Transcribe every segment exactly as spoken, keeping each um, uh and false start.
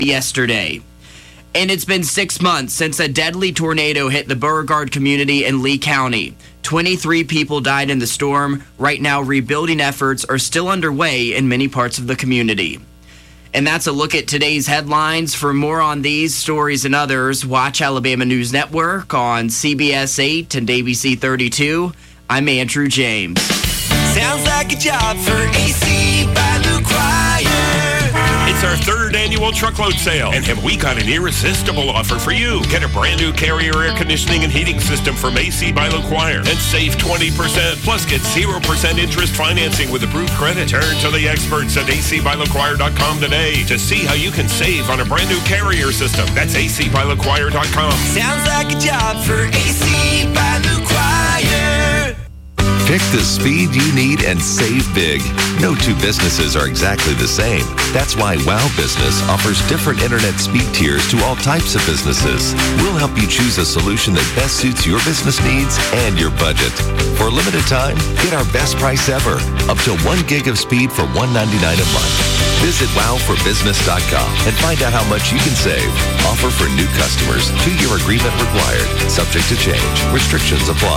yesterday. And it's been six months since a deadly tornado hit the Beauregard community in Lee County. twenty-three people died in the storm. Right now, rebuilding efforts are still underway in many parts of the community. And that's a look at today's headlines. For more on these stories and others, watch Alabama News Network on C B S eight and A B C thirty-two. I'm Andrew James. Sounds like a job for A C by LuQuire. It's our third annual truckload sale, and have we got an irresistible offer for you? Get a brand new Carrier air conditioning and heating system from A C by LuQuire and save twenty percent. Plus, get zero percent interest financing with approved credit. Turn to the experts at A C by LuQuire dot com today to see how you can save on a brand new Carrier system. That's A C by LuQuire dot com. Sounds like a job for A C by LuQuire. Pick the speed you need and save big. No two businesses are exactly the same. That's why Wow Business offers different internet speed tiers to all types of businesses. We'll help you choose a solution that best suits your business needs and your budget. For a limited time, get our best price ever, up to one gig of speed for one dollar and ninety-nine cents a month. Visit wow for business dot com and find out how much you can save. Offer for new customers. Two-year agreement required. Subject to change. Restrictions apply.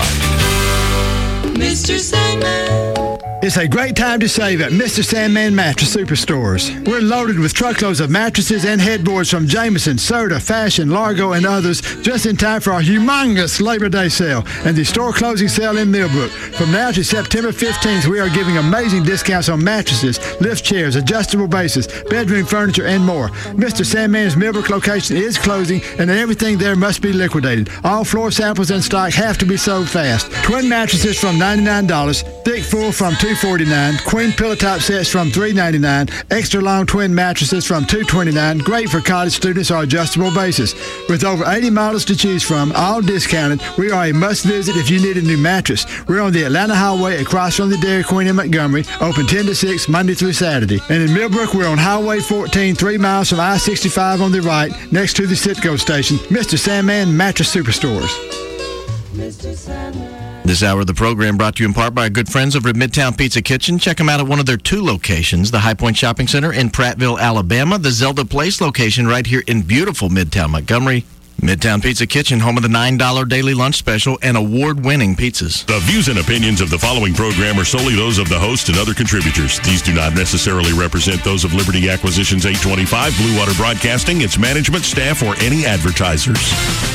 Mister Sandman. It's a great time to save at Mister Sandman Mattress Superstores. We're loaded with truckloads of mattresses and headboards from Jameson, Serta, Fashion, Largo, and others just in time for our humongous Labor Day sale and the store closing sale in Millbrook. From now to September fifteenth, we are giving amazing discounts on mattresses, lift chairs, adjustable bases, bedroom furniture, and more. Mister Sandman's Millbrook location is closing, and everything there must be liquidated. All floor samples in stock have to be sold fast. Twin mattresses from ninety-nine dollars, thick full from two forty-nine, queen pillow top sets from three ninety-nine, extra long twin mattresses from two twenty-nine. Great for college students or adjustable bases. With over eighty models to choose from, all discounted, we are a must visit if you need a new mattress. We're on the Atlanta Highway across from the Dairy Queen in Montgomery, open ten to six Monday through Saturday. And in Millbrook, we're on Highway fourteen, three miles from I sixty-five on the right, next to the Citgo station. Mister Sandman Mattress Superstores. Mister Sandman. This hour of the program brought to you in part by our good friends over at Midtown Pizza Kitchen. Check them out at one of their two locations, the High Point Shopping Center in Prattville, Alabama, the Zelda Place location right here in beautiful Midtown Montgomery. Midtown Pizza Kitchen, home of the nine dollar daily lunch special and award-winning pizzas. The views and opinions of the following program are solely those of the host and other contributors. These do not necessarily represent those of Liberty Acquisitions eight twenty-five, Blue Water Broadcasting, its management, staff, or any advertisers.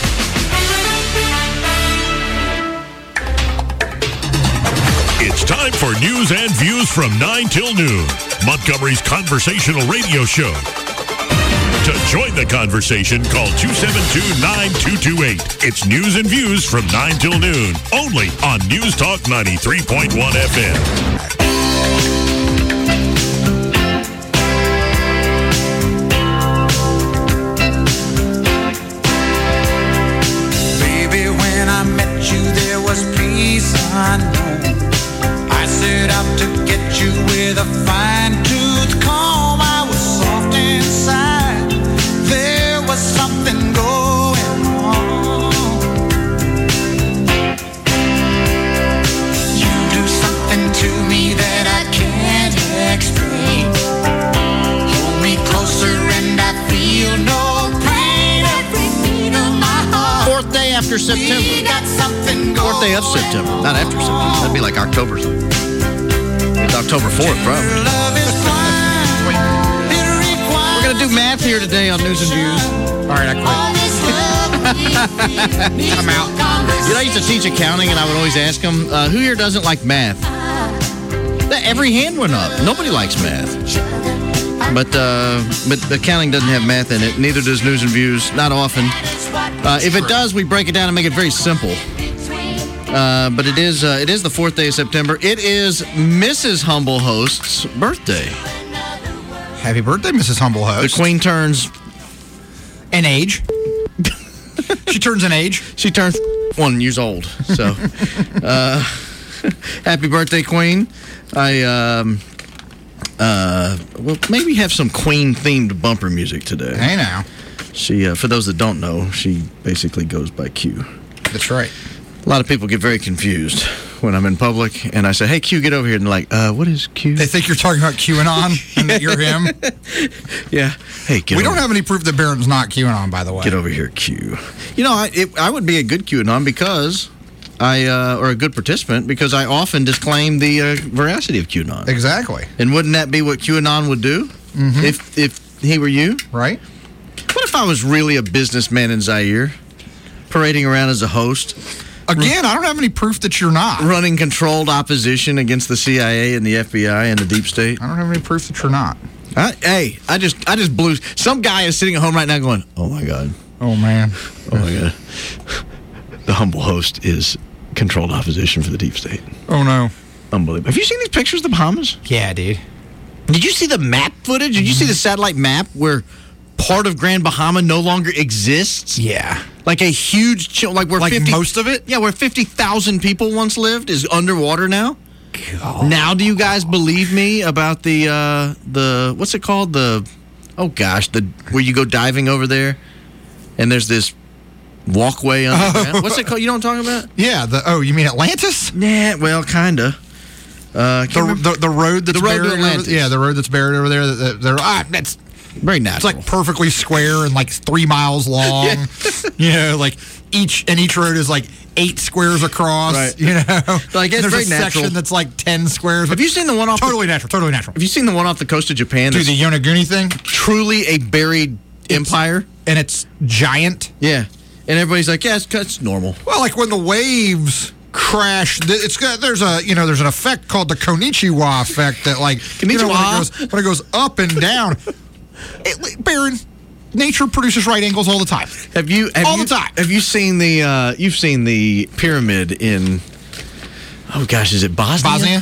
It's time for news and views from nine till noon, Montgomery's conversational radio show. To join the conversation, call two seven two, nine two two eight. It's news and views from nine till noon, only on News Talk ninety-three point one F M. Unknown. I set out to get you with a fine-tooth comb. I was soft inside. There was something going on. You do something to me that I can't explain. Hold me closer and I feel no pain. Every beat of my heart. Fourth day after September. We got something going. Fourth day of September, not after September. That'd be like October. It's October fourth, probably. We're going to do math here today on News and Views. All right, I quit. I'm out. You know, I used to teach accounting, and I would always ask them, uh, who here doesn't like math? Every hand went up. Nobody likes math. But uh, but accounting doesn't have math in it. Neither does News and Views. Not often. Uh, if it does, we break it down and make it very simple. Uh, but it is uh, it is the fourth day of September. It is Missus Humble Host's birthday. Happy birthday, Missus Humble Host. The Queen turns an age. She turns an age. She turns one years old. So, uh, happy birthday, Queen. I um, uh, well maybe have some Queen themed bumper music today. Hey now. She uh, for those that don't know, she basically goes by Q. That's right. A lot of people get very confused when I'm in public, and I say, "Hey, Q, get over here," and they're like, "Uh, what is Q?" They think you're talking about QAnon and that you're him. Yeah. Hey, get We over don't have any proof that Barron's not QAnon, by the way. Get over here, Q. You know, I it, I would be a good QAnon because I, uh, or a good participant because I often disclaim the uh, veracity of QAnon. Exactly. And wouldn't that be what QAnon would do Mhm. if if he were you? Right. What if I was really a businessman in Zaire, parading around as a host? Again, I don't have any proof that you're not. Running controlled opposition against the C I A and the F B I and the deep state? I don't have any proof that you're not. I, hey, I just I just blew. Some guy is sitting at home right now going, "Oh my God. Oh, man. Oh my God. The humble host is controlled opposition for the deep state." Oh, no. Unbelievable. Have you seen these pictures of the Bahamas? Yeah, dude. Did you see the map footage? Did you see the satellite map where part of Grand Bahama no longer exists? Yeah. Like a huge, ch- like where Like fifty, most of it? Yeah, where fifty thousand people once lived is underwater now. God. Now, do you guys believe me about the uh, the what's it called? The oh gosh, the where you go diving over there, and there's this walkway underground. Oh. What's it called? You know what I'm talking about? Yeah. The Oh, you mean Atlantis? Nah, well, kinda. Uh, The, the, the road that's The road to buried Atlantis. Over, yeah, the road that's buried over there. That, that, they're, ah, that's very It's natural. like perfectly square and like three miles long. Yeah. You know, like each and each road is like eight squares across. Right. You know, Like, it's there's very a natural. section that's like ten squares. Have you seen the one off? Totally natural. Totally natural. Have you seen the one off the coast of Japan? Do that's the Yonaguni thing, truly a buried empire? and it's giant. Yeah, and everybody's like, "Yeah, it's, it's normal." Well, like when the waves crash, th- it's got there's a you know there's an effect called the Konichiwa effect that like you know, when, it Konnichiwa. goes, when it goes up and down. It, Baron, nature produces right angles all the time. Have you have All you, the time. Have you seen the uh, you've seen the pyramid in? Oh gosh, is it Bosnia? Bosnia.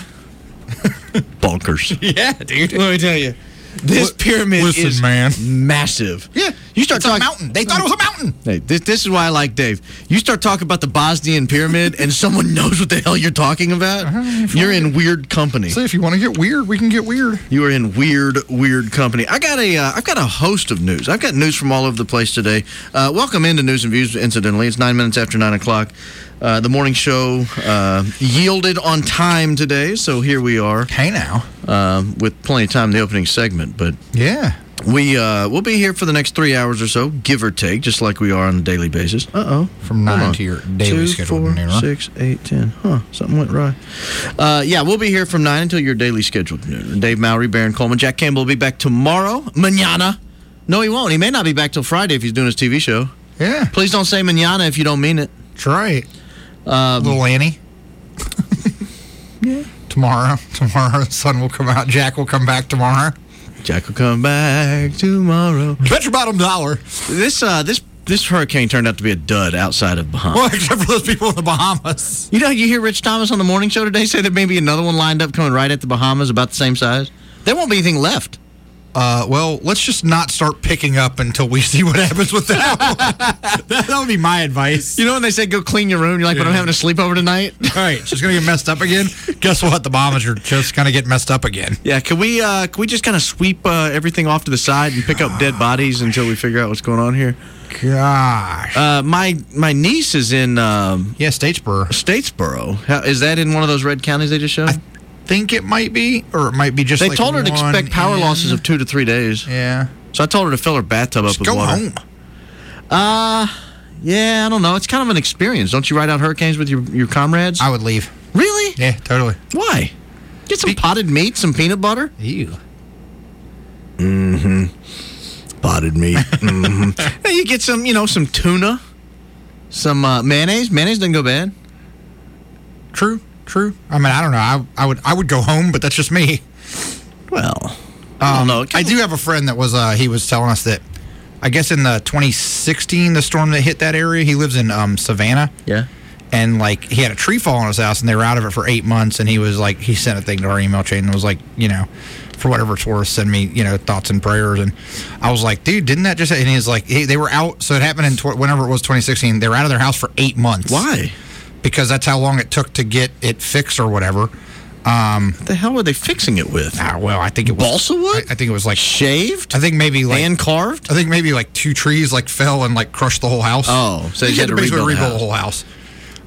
Bonkers. Yeah, dude. Let me tell you, this Li- pyramid listen, is man. massive. Yeah, you start it's a talking. mountain. They thought it was a mountain. Hey, this, this is why I like Dave. You start talking about the Bosnian pyramid, and someone knows what the hell you're talking about. You're in weird company. So if you want to get weird, we can get weird. You are in weird, weird company. I got a, uh, I've got a host of news. I've got news from all over the place today. Uh, welcome into News and Views. Incidentally, it's nine minutes after nine o'clock. Uh, the morning show uh, yielded on time today, so here we are. Hey now, um, with plenty of time in the opening segment. But yeah, we uh, we'll be here for the next three hours or so, give or take, just like we are on a daily basis. Uh oh, from nine to your daily Two, schedule. four, noon, huh? six, eight, ten. Huh? Something went right. Uh, yeah, we'll be here from nine until your daily scheduled noon. Dave Mowry, Baron Coleman, Jack Campbell will be back tomorrow. Mañana. No, he won't. He may not be back till Friday if he's doing his T V show. Yeah, Please don't say mañana if you don't mean it. that's right. Um, Little Annie. yeah. Tomorrow, tomorrow, the sun will come out. Jack will come back tomorrow. Jack will come back tomorrow. Bet your bottom dollar. This uh, this this hurricane turned out to be a dud outside of Bahamas. Well, except for those people in the Bahamas. You know, you hear Rich Thomas on the morning show today say there may be another one lined up coming right at the Bahamas about the same size. There won't be anything left. Uh, well, let's just not start picking up until we see what happens with that one. that, that would be my advice. You know when they say go clean your room, you're like, but I'm having a sleepover tonight? All right, she's going to get messed up again. Guess what? The Bahamas are just going to get messed up again. Yeah, can we uh, can we just kind of sweep uh, everything off to the side and pick up dead bodies until we figure out what's going on here? Gosh. Uh, my my niece is in um, yeah, Statesboro. Statesboro. How, is that in one of those red counties they just showed? I think it might be, or it might be just They like told her to one expect power in- losses of two to three days. Yeah. So I told her to fill her bathtub up Just with go water. home. Uh, yeah, I don't know. It's kind of an experience. Don't you ride out hurricanes with your, your comrades? I would leave. Really? Yeah, totally. Why? Get some potted meat, some peanut butter. Ew. Mm-hmm. Potted meat. Mm-hmm. Hey, you get some, you know, some tuna, some uh, mayonnaise. Mayonnaise doesn't go bad. True, true. I mean, I don't know. I, I would I would go home, but that's just me. Well, I don't know. I do have a friend that was, uh, he was telling us that, I guess in the twenty sixteen, the storm that hit that area, he lives in um, Savannah. Yeah. And, like, he had a tree fall on his house, and they were out of it for eight months, and he was, like, he sent a thing to our email chain and was like, you know, for whatever it's worth, send me, you know, thoughts and prayers. And I was like, dude, didn't that just, and he was like, hey, they were out, so it happened in, tw- whenever it was twenty sixteen, they were out of their house for eight months. Why? Because that's how long it took to get it fixed or whatever. Um, what the hell were they fixing it with? Ah, well, I think it was balsa wood. I, I think it was like shaved. I think maybe like hand carved. I think maybe like two trees like fell and like crushed the whole house. Oh, so they you had to basically rebuild the rebuild house. the whole house.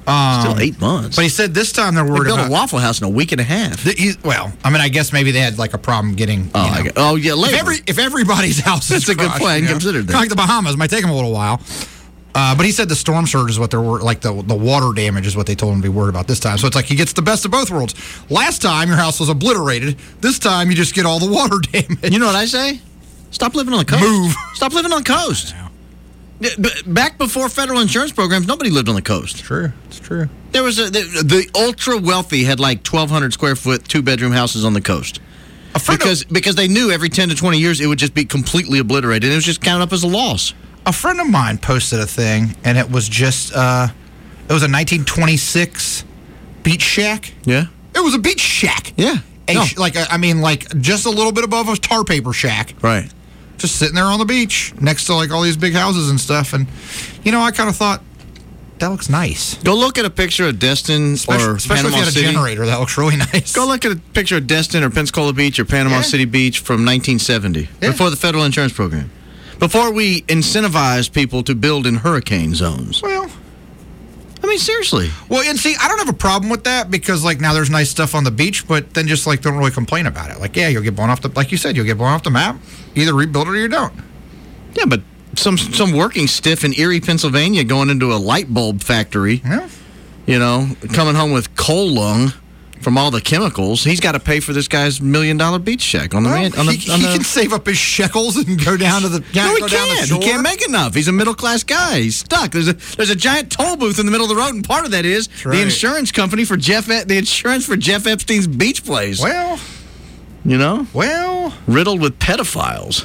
Um, Still eight months. But he said this time they're They worried built about a Waffle House in a week and a half. The, he, well, I mean, I guess maybe they had like a problem getting. Oh, you know, I get- oh, yeah, labor. If, every, if everybody's house is That's a good crushed, point. you know, Considered that. kinda like the Bahamas, might take them a little while. Uh, but he said the storm surge is what they're wor- like the the water damage is what they told him to be worried about this time. So it's like he gets the best of both worlds. Last time your house was obliterated. This time you just get all the water damage. You know what I say? Stop living on the coast. Move. Stop living on the coast. Yeah, but Back before federal insurance programs, nobody lived on the coast. True, it's true. There was a, the, the ultra wealthy had like twelve hundred square foot two bedroom houses on the coast. Because because they knew every ten to twenty years it would just be completely obliterated. And it was just counted up as a loss. A friend of mine posted a thing, and it was just uh, it was a nineteen twenty-six beach shack. Yeah. It was a beach shack. Yeah. A No. sh- like a, I mean, like just a little bit above a tar paper shack. Right. Just sitting there on the beach next to like all these big houses and stuff. And you know, I kind of thought that looks nice. Go look at a picture of Destin Especially, or especially Panama if you had a City. generator, that looks really nice. Go look at a picture of Destin or Pensacola Beach or Panama Yeah. City Beach from nineteen seventy, Yeah. before the federal insurance program. Before we incentivized people to build in hurricane zones. Well, I mean, seriously. well, and see, I don't have a problem with that because like now there's nice stuff on the beach, but then just like don't really complain about it. Like, yeah, you'll get blown off the, like you said, you'll get blown off the map. Either rebuild it or you don't. Yeah, but some some working stiff in Erie, Pennsylvania, going into a light bulb factory, Yeah. you know, coming home with coal lung from all the chemicals, he's got to pay for this guy's million dollar beach shack on the Well, man. On the, he, on he the, can save up his shekels and go down to the yeah, no, he go down the can't. shore. He can't make enough. He's a middle class guy. He's stuck. There's a there's a giant toll booth in the middle of the road, and part of that is right. the insurance company for Jeff E- the insurance for Jeff Epstein's beach place. Well, You know, well, riddled with pedophiles.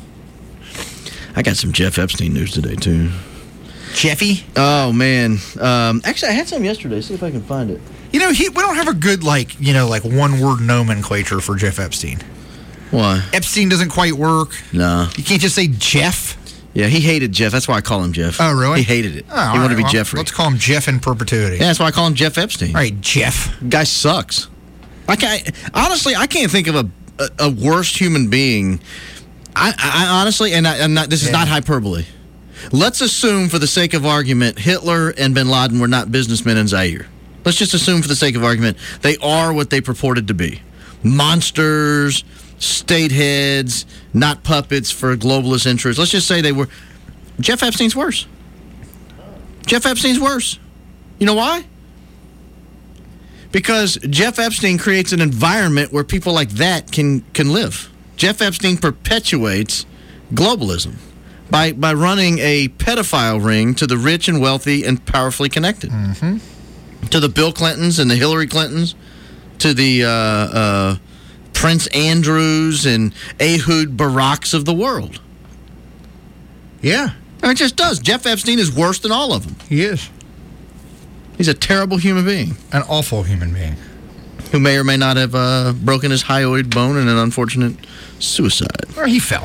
I got some Jeff Epstein news today too. Jeffy. Oh man, um, actually, I had some yesterday. See if I can find it. You know, he we don't have a good like you know like one word nomenclature for Jeff Epstein. Why? Epstein doesn't quite work. No. You can't just say Jeff. Yeah, he hated Jeff. That's why I call him Jeff. Oh, really? He hated it. Oh, he all wanted right, to be well, Jeffrey. Let's call him Jeff in perpetuity. Yeah, that's why I call him Jeff Epstein. All right, Jeff. Guy sucks. I can't, honestly, I can't think of a a, a worse human being. I, I honestly, and I, I'm not. This is Yeah. not hyperbole. Let's assume, for the sake of argument, Hitler and Bin Laden were not businessmen in Zaire. Let's just assume, for the sake of argument, they are what they purported to be: monsters, state heads, not puppets for globalist interests. Let's just say they were. Jeff Epstein's worse. Jeff Epstein's worse. You know why? Because Jeff Epstein creates an environment where people like that can can live. Jeff Epstein perpetuates globalism by by running a pedophile ring to the rich and wealthy and powerfully connected. Mm-hmm. To the Bill Clintons and the Hillary Clintons, to the uh, uh, Prince Andrews and Ehud Baraks of the world. Yeah, And it just does. Jeff Epstein is worse than all of them. he is He's a terrible human being an awful human being. who may or may not have uh, broken his hyoid bone in an unfortunate suicide. Or he fell.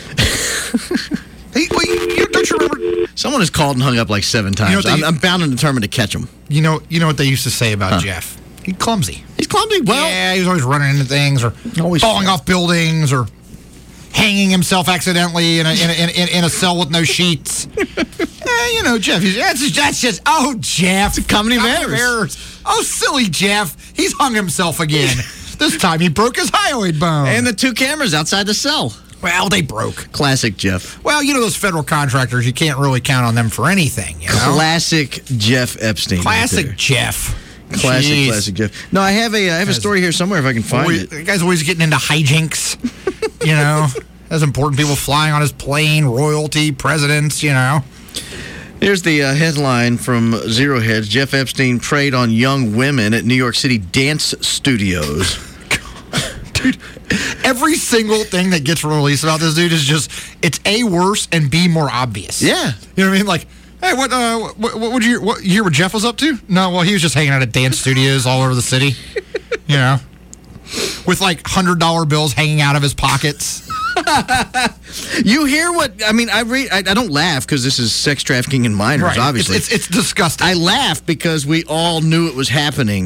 Hey, well, you, you, don't you remember? Someone has called and hung up like seven times. You know what I'm, they- I'm bound and determined to catch him. You know, you know what they used to say about Jeff? He's clumsy. He's clumsy. Well, yeah, he was always running into things or Always falling fell. off buildings or hanging himself accidentally in a in a, in, in, in a cell with no sheets. Eh, you know, Jeff. He's, that's, just, that's just oh, Jeff. It's a comedy of errors. Oh, silly Jeff. He's hung himself again. This time he broke his hyoid bone. and the two cameras outside the cell. well, they broke. Classic Jeff. Well, you know those federal contractors. You can't really count on them for anything. You know, Classic Jeff Epstein. right classic there. Jeff. Classic, Jeez. classic Jeff. No, I have a I have a story here somewhere if I can find Always- it. The guy's always getting into hijinks. You know, that's important. People flying on his plane, royalty, presidents. You know. Here's the uh, headline from Zero Hedge. Jeff Epstein preyed on young women at New York City dance studios. Dude, every single thing that gets released about this dude is just, it's A, worse, and B, more obvious. Yeah. You know what I mean? Like, hey, what, uh, what, what would you, what, you hear what Jeff was up to? No, well, he was just hanging out at dance studios all over the city, you know, with like one hundred dollar bills hanging out of his pockets. You hear what I mean? I read. I, I don't laugh because this is sex trafficking in minors. Right. Obviously, It's, it's, it's disgusting. I laugh because we all knew it was happening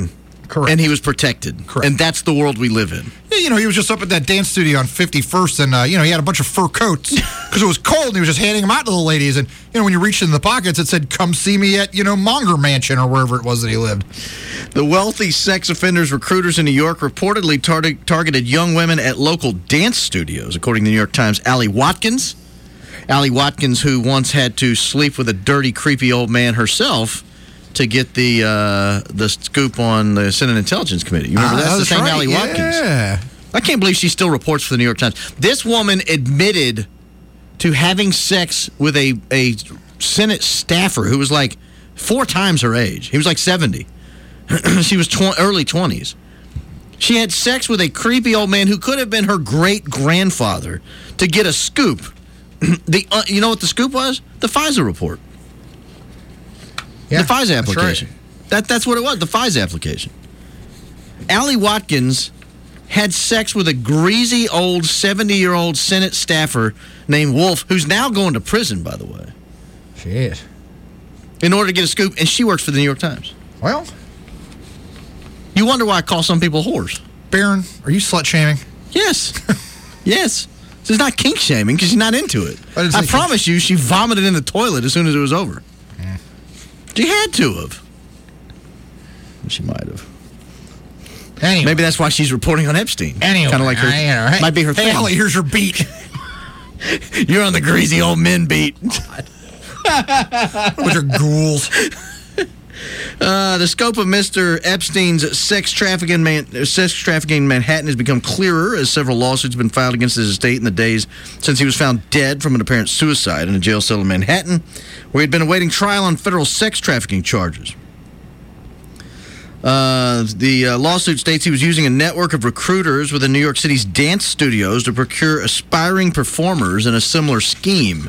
Correct. And he was protected. Correct. And that's the world we live in. Yeah, you know, he was just up at that dance studio on fifty-first, and, uh, you know, he had a bunch of fur coats because it was cold, and he was just handing them out to the ladies. And, you know, when you reached in the pockets, it said, come see me at, you know, Monger Mansion or wherever it was that he lived. The wealthy sex offenders recruiters in New York reportedly tar- targeted young women at local dance studios, according to the New York Times. Allie Watkins. Allie Watkins, who once had to sleep with a dirty, creepy old man herself to get the uh, the scoop on the Senate Intelligence Committee. You remember Ah, that's the that's same right, Allie Watkins. yeah. I can't believe she still reports for the New York Times. This woman admitted to having sex with a, a Senate staffer who was like four times her age. He was like seventy. She was tw- early twenties. She had sex with a creepy old man who could have been her great-grandfather to get a scoop. the uh, You know what the scoop was? The FISA report. Yeah, the FISA that's application. right. That, that's what it was, the FISA application. Allie Watkins had sex with a greasy old seventy-year-old Senate staffer named Wolf, who's now going to prison, by the way. Shit. In order to get a scoop, and she works for the New York Times. Well, you wonder why I call some people whores. Baron, are you slut-shaming? Yes. Yes. This is not kink-shaming because she's not into it. I didn't I say promise you, she vomited in the toilet as soon as it was over. Yeah. She had to have. She might have. Anyway. Maybe that's why she's reporting on Epstein. Anyway. Kind of like her. I, you know, hey, might be her hey, thing. Allie, here's your beat. You're on the greasy old men beat. Bunch of ghouls. Uh, the scope of Mister Epstein's sex trafficking, man, sex trafficking in Manhattan has become clearer as several lawsuits have been filed against his estate in the days since he was found dead from an apparent suicide in a jail cell in Manhattan, where he had been awaiting trial on federal sex trafficking charges. Uh, the uh, lawsuit states he was using a network of recruiters within New York City's dance studios to procure aspiring performers in a similar scheme.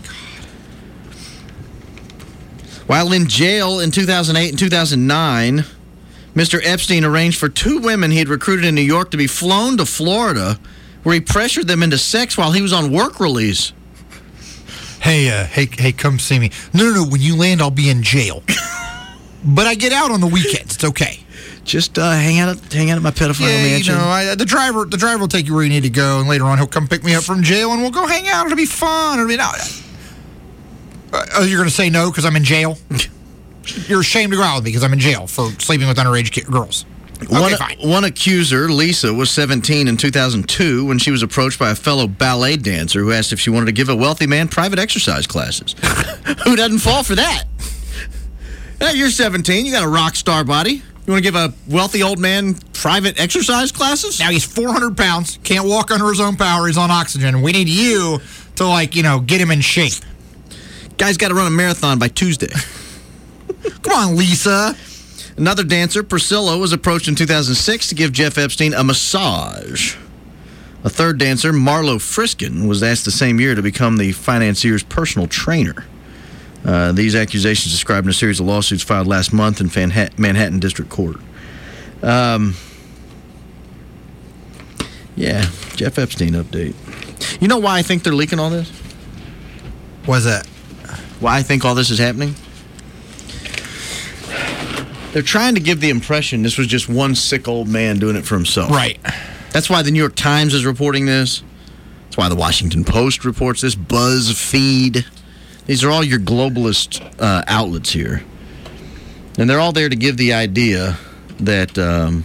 While in jail in two thousand eight and two thousand nine, Mister Epstein arranged for two women he had recruited in New York to be flown to Florida, where he pressured them into sex while he was on work release. Hey, uh, hey, hey, come see me. No, no, no. When you land, I'll be in jail. But I get out on the weekends. It's okay. Just uh, hang out, at, hang out at my pedophile Yeah, mansion. you know, I, the driver, the driver will take you where you need to go, and later on he'll come pick me up from jail, and we'll go hang out. It'll be fun. It'll be no. Uh, you're going to say no because I'm in jail? You're ashamed to go out with me because I'm in jail for sleeping with underage ki- girls. Okay, one, fine. one accuser, Lisa, was seventeen in two thousand two when she was approached by a fellow ballet dancer who asked if she wanted to give a wealthy man private exercise classes. Who doesn't fall for that? Hey, you're seventeen. You got a rock star body. You want to give a wealthy old man private exercise classes? Now he's four hundred pounds, can't walk under his own power. He's on oxygen. And we need you to, like, you know, get him in shape. Guy's got to run a marathon by Tuesday. Come on, Lisa. Another dancer, Priscilla, was approached in two thousand six to give Jeff Epstein a massage. A third dancer, Marlo Friskin, was asked the same year to become the financier's personal trainer. Uh, these accusations described in a series of lawsuits filed last month in Manhattan, Manhattan District Court. Um, yeah, Jeff Epstein update. You know why I think they're leaking all this? What's that? Why I think all this is happening? They're trying to give the impression this was just one sick old man doing it for himself. Right. That's why the New York Times is reporting this. That's why the Washington Post reports this. BuzzFeed. These are all your globalist uh, outlets here. And they're all there to give the idea that um,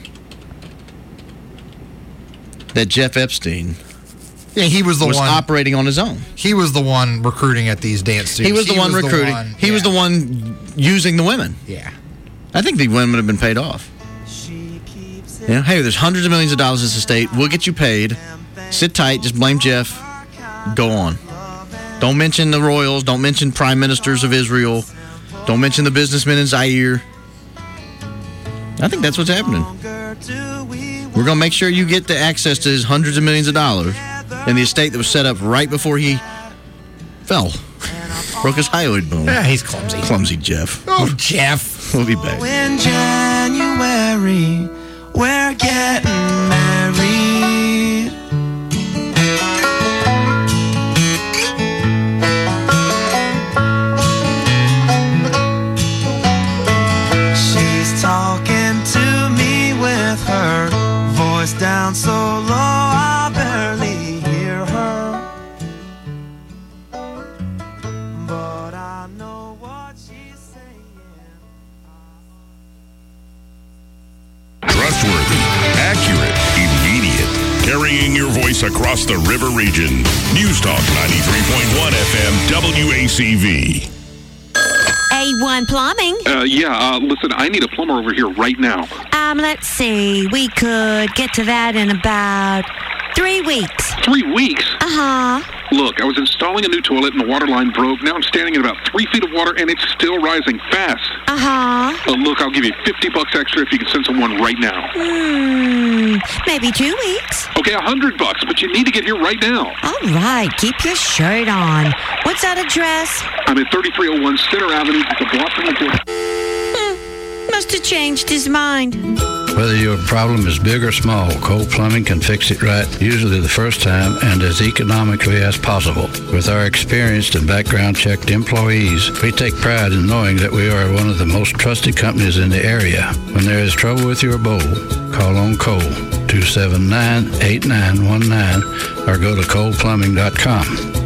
that Jeff Epstein Yeah, he was the was one operating on his own. He was the one recruiting at these dance studios. He was the one recruiting. one- he was yeah. the one using the women. Yeah. I think the women have been paid off. You know, hey, there's hundreds of millions of dollars in this estate. We'll get you paid. Sit tight. Just blame Jeff. Go on. Don't mention the royals. Don't mention prime ministers of Israel. Don't mention the businessmen in Zaire. I think that's what's happening. We're going to make sure you get the access to his hundreds of millions of dollars in the estate that was set up right before he fell. Broke his hyoid bone. Yeah, he's clumsy. Clumsy Jeff. Oh, Jeff. We'll be back. In January, we're getting married. She's talking to me when voice across the river region. News Talk ninety-three point one F M W A C V. A one Plumbing. Uh, yeah, uh, listen, I need a plumber over here right now. Um, let's see. We could get to that in about three weeks. Three weeks? Uh-huh. Look, I was installing a new toilet and the water line broke. Now I'm standing in about three feet of water and it's still rising fast. Uh-huh. Uh, look, I'll give you fifty bucks extra if you can send someone right now. Hmm, maybe two weeks. Okay, a hundred bucks, but you need to get here right now. All right, keep your shirt on. What's that address? I'm at thirty-three oh one Center Avenue, just a block from the door. Hmm, must have changed his mind. Whether your problem is big or small, Cole Plumbing can fix it right, usually the first time and as economically as possible. With our experienced and background-checked employees, we take pride in knowing that we are one of the most trusted companies in the area. When there is trouble with your bowl, call on Cole, two seven nine, eight nine one nine, or go to cole plumbing dot com.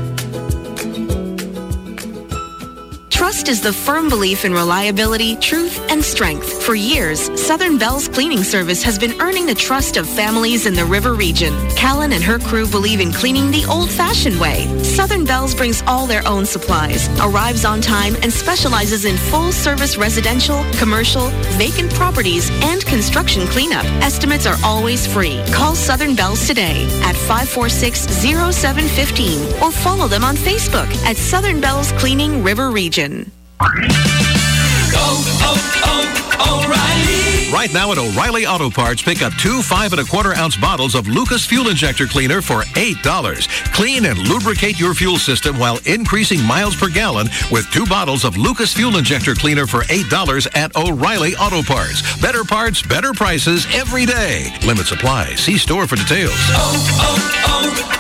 Trust is the firm belief in reliability, truth, and strength. For years, Southern Bell's cleaning service has been earning the trust of families in the river region. Callan and her crew believe in cleaning the old-fashioned way. Southern Bell's brings all their own supplies, arrives on time, and specializes in full-service residential, commercial, vacant properties, and construction cleanup. Estimates are always free. Call Southern Bell's today at five four six, oh seven one five or follow them on Facebook at Southern Bell's Cleaning River Region. Go, oh, oh, O'Reilly. Right now at O'Reilly Auto Parts, pick up two five and a quarter ounce bottles of Lucas Fuel Injector Cleaner for eight dollars. Clean and lubricate your fuel system while increasing miles per gallon with two bottles of Lucas Fuel Injector Cleaner for eight dollars at O'Reilly Auto Parts. Better parts, better prices every day. Limit supply. See store for details. Oh,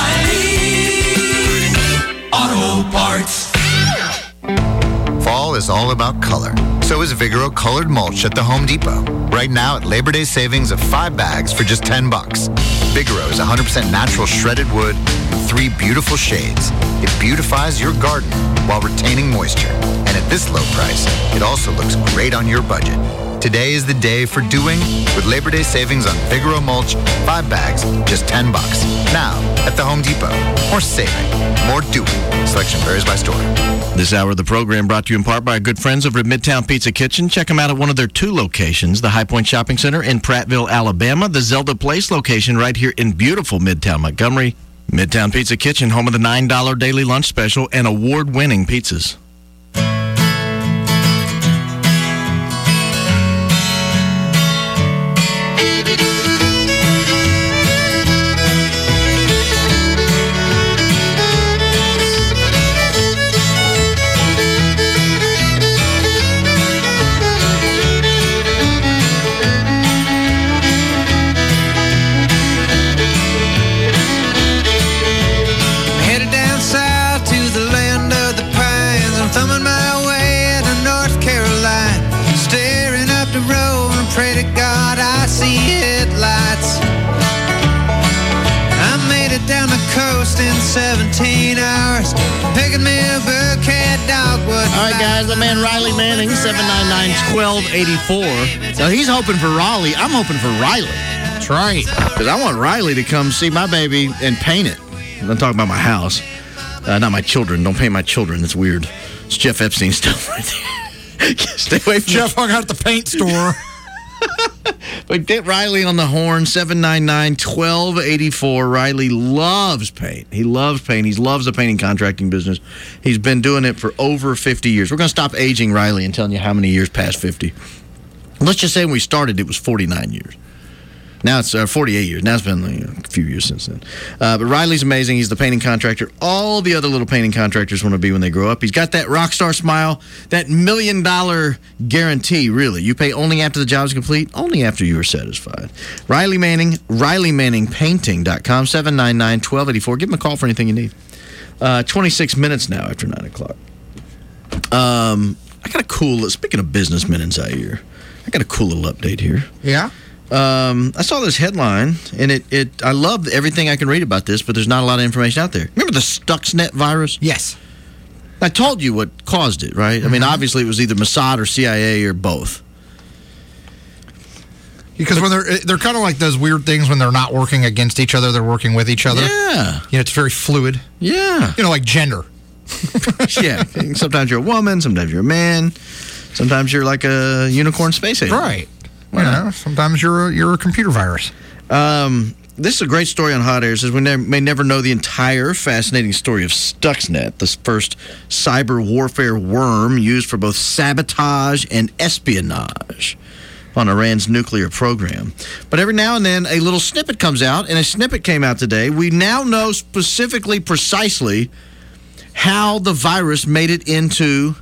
oh, oh, O'Reilly Auto Parts. Fall is all about color. So is Vigoro Colored Mulch at the Home Depot. Right now at Labor Day savings of five bags for just ten bucks. Vigoro is one hundred percent natural shredded wood in three beautiful shades. It beautifies your garden while retaining moisture. And at this low price, it also looks great on your budget. Today is the day for doing with Labor Day savings on Vigoro Mulch, five bags, just ten bucks. Now at the Home Depot. More saving, more doing. Selection varies by store. This hour of the program brought to you in part by our good friends over at Midtown Pizza Kitchen. Check them out at one of their two locations, the High Point Shopping Center in Prattville, Alabama, the Zelda Place location right here in beautiful Midtown Montgomery. Midtown Pizza Kitchen, home of the nine dollar daily lunch special and award-winning pizzas. seventeen hours, picking me a bouquet dogwood. All right, guys, the man Riley Manning, seven nine nine, one two eight four. So he's hoping for Raleigh. I'm hoping for Riley. That's right. Because I want Riley to come see my baby and paint it. I'm talking about my house. Uh, not my children. Don't paint my children. It's weird. It's Jeff Epstein stuff right there. Stay away from Jeff hung out at the paint store. But get Riley on the horn, seven nine nine, one two eight four. Riley loves paint. He loves paint. He loves the painting contracting business. He's been doing it for over fifty years. We're going to stop aging Riley and telling you how many years past fifty. Let's just say when we started, it was forty-nine years. Now it's uh, forty-eight years. Now it's been you know, a few years since then. Uh, but Riley's amazing. He's the painting contractor all the other little painting contractors want to be when they grow up. He's got that rock star smile, that million dollar guarantee, really. You pay only after the job is complete, only after you are satisfied. Riley Manning, Riley Manning Painting dot com, seven nine nine, one two eight four. Give him a call for anything you need. Uh, twenty-six minutes now after nine o'clock. Um, I got a cool, speaking of businessmen in Zaire, I got a cool little update here. Yeah? Um, I saw this headline, and it, it I love everything I can read about this, but there's not a lot of information out there. Remember the Stuxnet virus? Yes. I told you what caused it, right? Mm-hmm. I mean, obviously it was either Mossad or C I A or both. Because when they're they're kind of like those weird things when they're not working against each other, they're working with each other. Yeah. You know, it's very fluid. Yeah. You know, like gender. Yeah. Sometimes you're a woman, sometimes you're a man, sometimes you're like a unicorn space alien. Right. You know, sometimes you're a, you're a computer virus. Um, this is a great story on Hot Air. It says we ne- may never know the entire fascinating story of Stuxnet, the first cyber warfare worm used for both sabotage and espionage on Iran's nuclear program. But every now and then, a little snippet comes out, and a snippet came out today. We now know specifically, precisely, how the virus made it into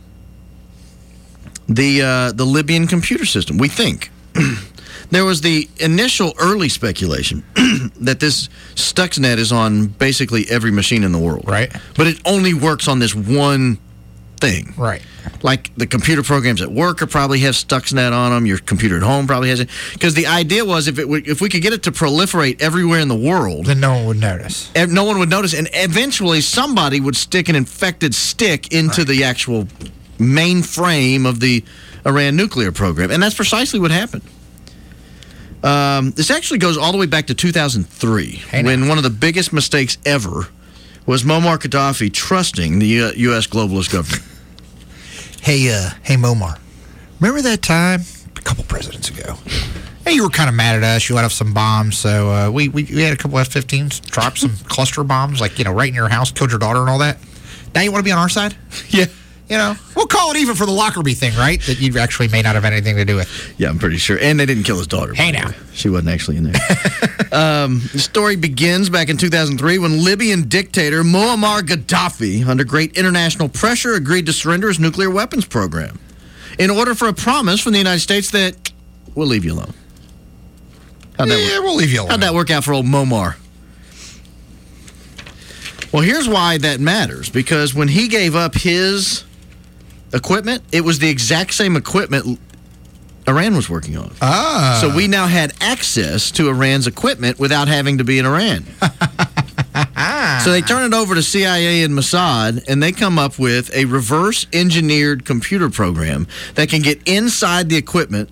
the uh, the Libyan computer system. We think. There was the initial early speculation that this Stuxnet is on basically every machine in the world. Right. But it only works on this one thing. Right. Like the computer programs at work are probably have Stuxnet on them. Your computer at home probably has it. Because the idea was if it w- if we could get it to proliferate everywhere in the world, then no one would notice. ev- No one would notice, and eventually somebody would stick an infected stick into the actual mainframe of the Iran nuclear program, and that's precisely what happened. Um, this actually goes all the way back to two thousand three, when one of the biggest mistakes ever was Muammar Gaddafi trusting the U- U.S. globalist government. Hey, uh, hey, Muammar. Remember that time a couple presidents ago? Hey, you were kind of mad at us. You let off some bombs, so uh, we, we we had a couple F fifteens, dropped some cluster bombs, like you know, right in your house, killed your daughter and all that. Now you want to be on our side? Yeah. You know, we'll call it even for the Lockerbie thing, right? That you actually may not have anything to do with. Yeah, I'm pretty sure. And they didn't kill his daughter. Hey, now. She wasn't actually in there. um, the story begins back in two thousand three when Libyan dictator Muammar Gaddafi, under great international pressure, agreed to surrender his nuclear weapons program in order for a promise from the United States that we'll leave you alone. How'd that yeah, work? we'll leave you alone. How'd that work out for old Muammar? Well, here's why that matters. Because when he gave up his equipment, it was the exact same equipment Iran was working on. Ah. So we now had access to Iran's equipment without having to be in Iran. So they turn it over to C I A and Mossad, and they come up with a reverse engineered computer program that can get inside the equipment,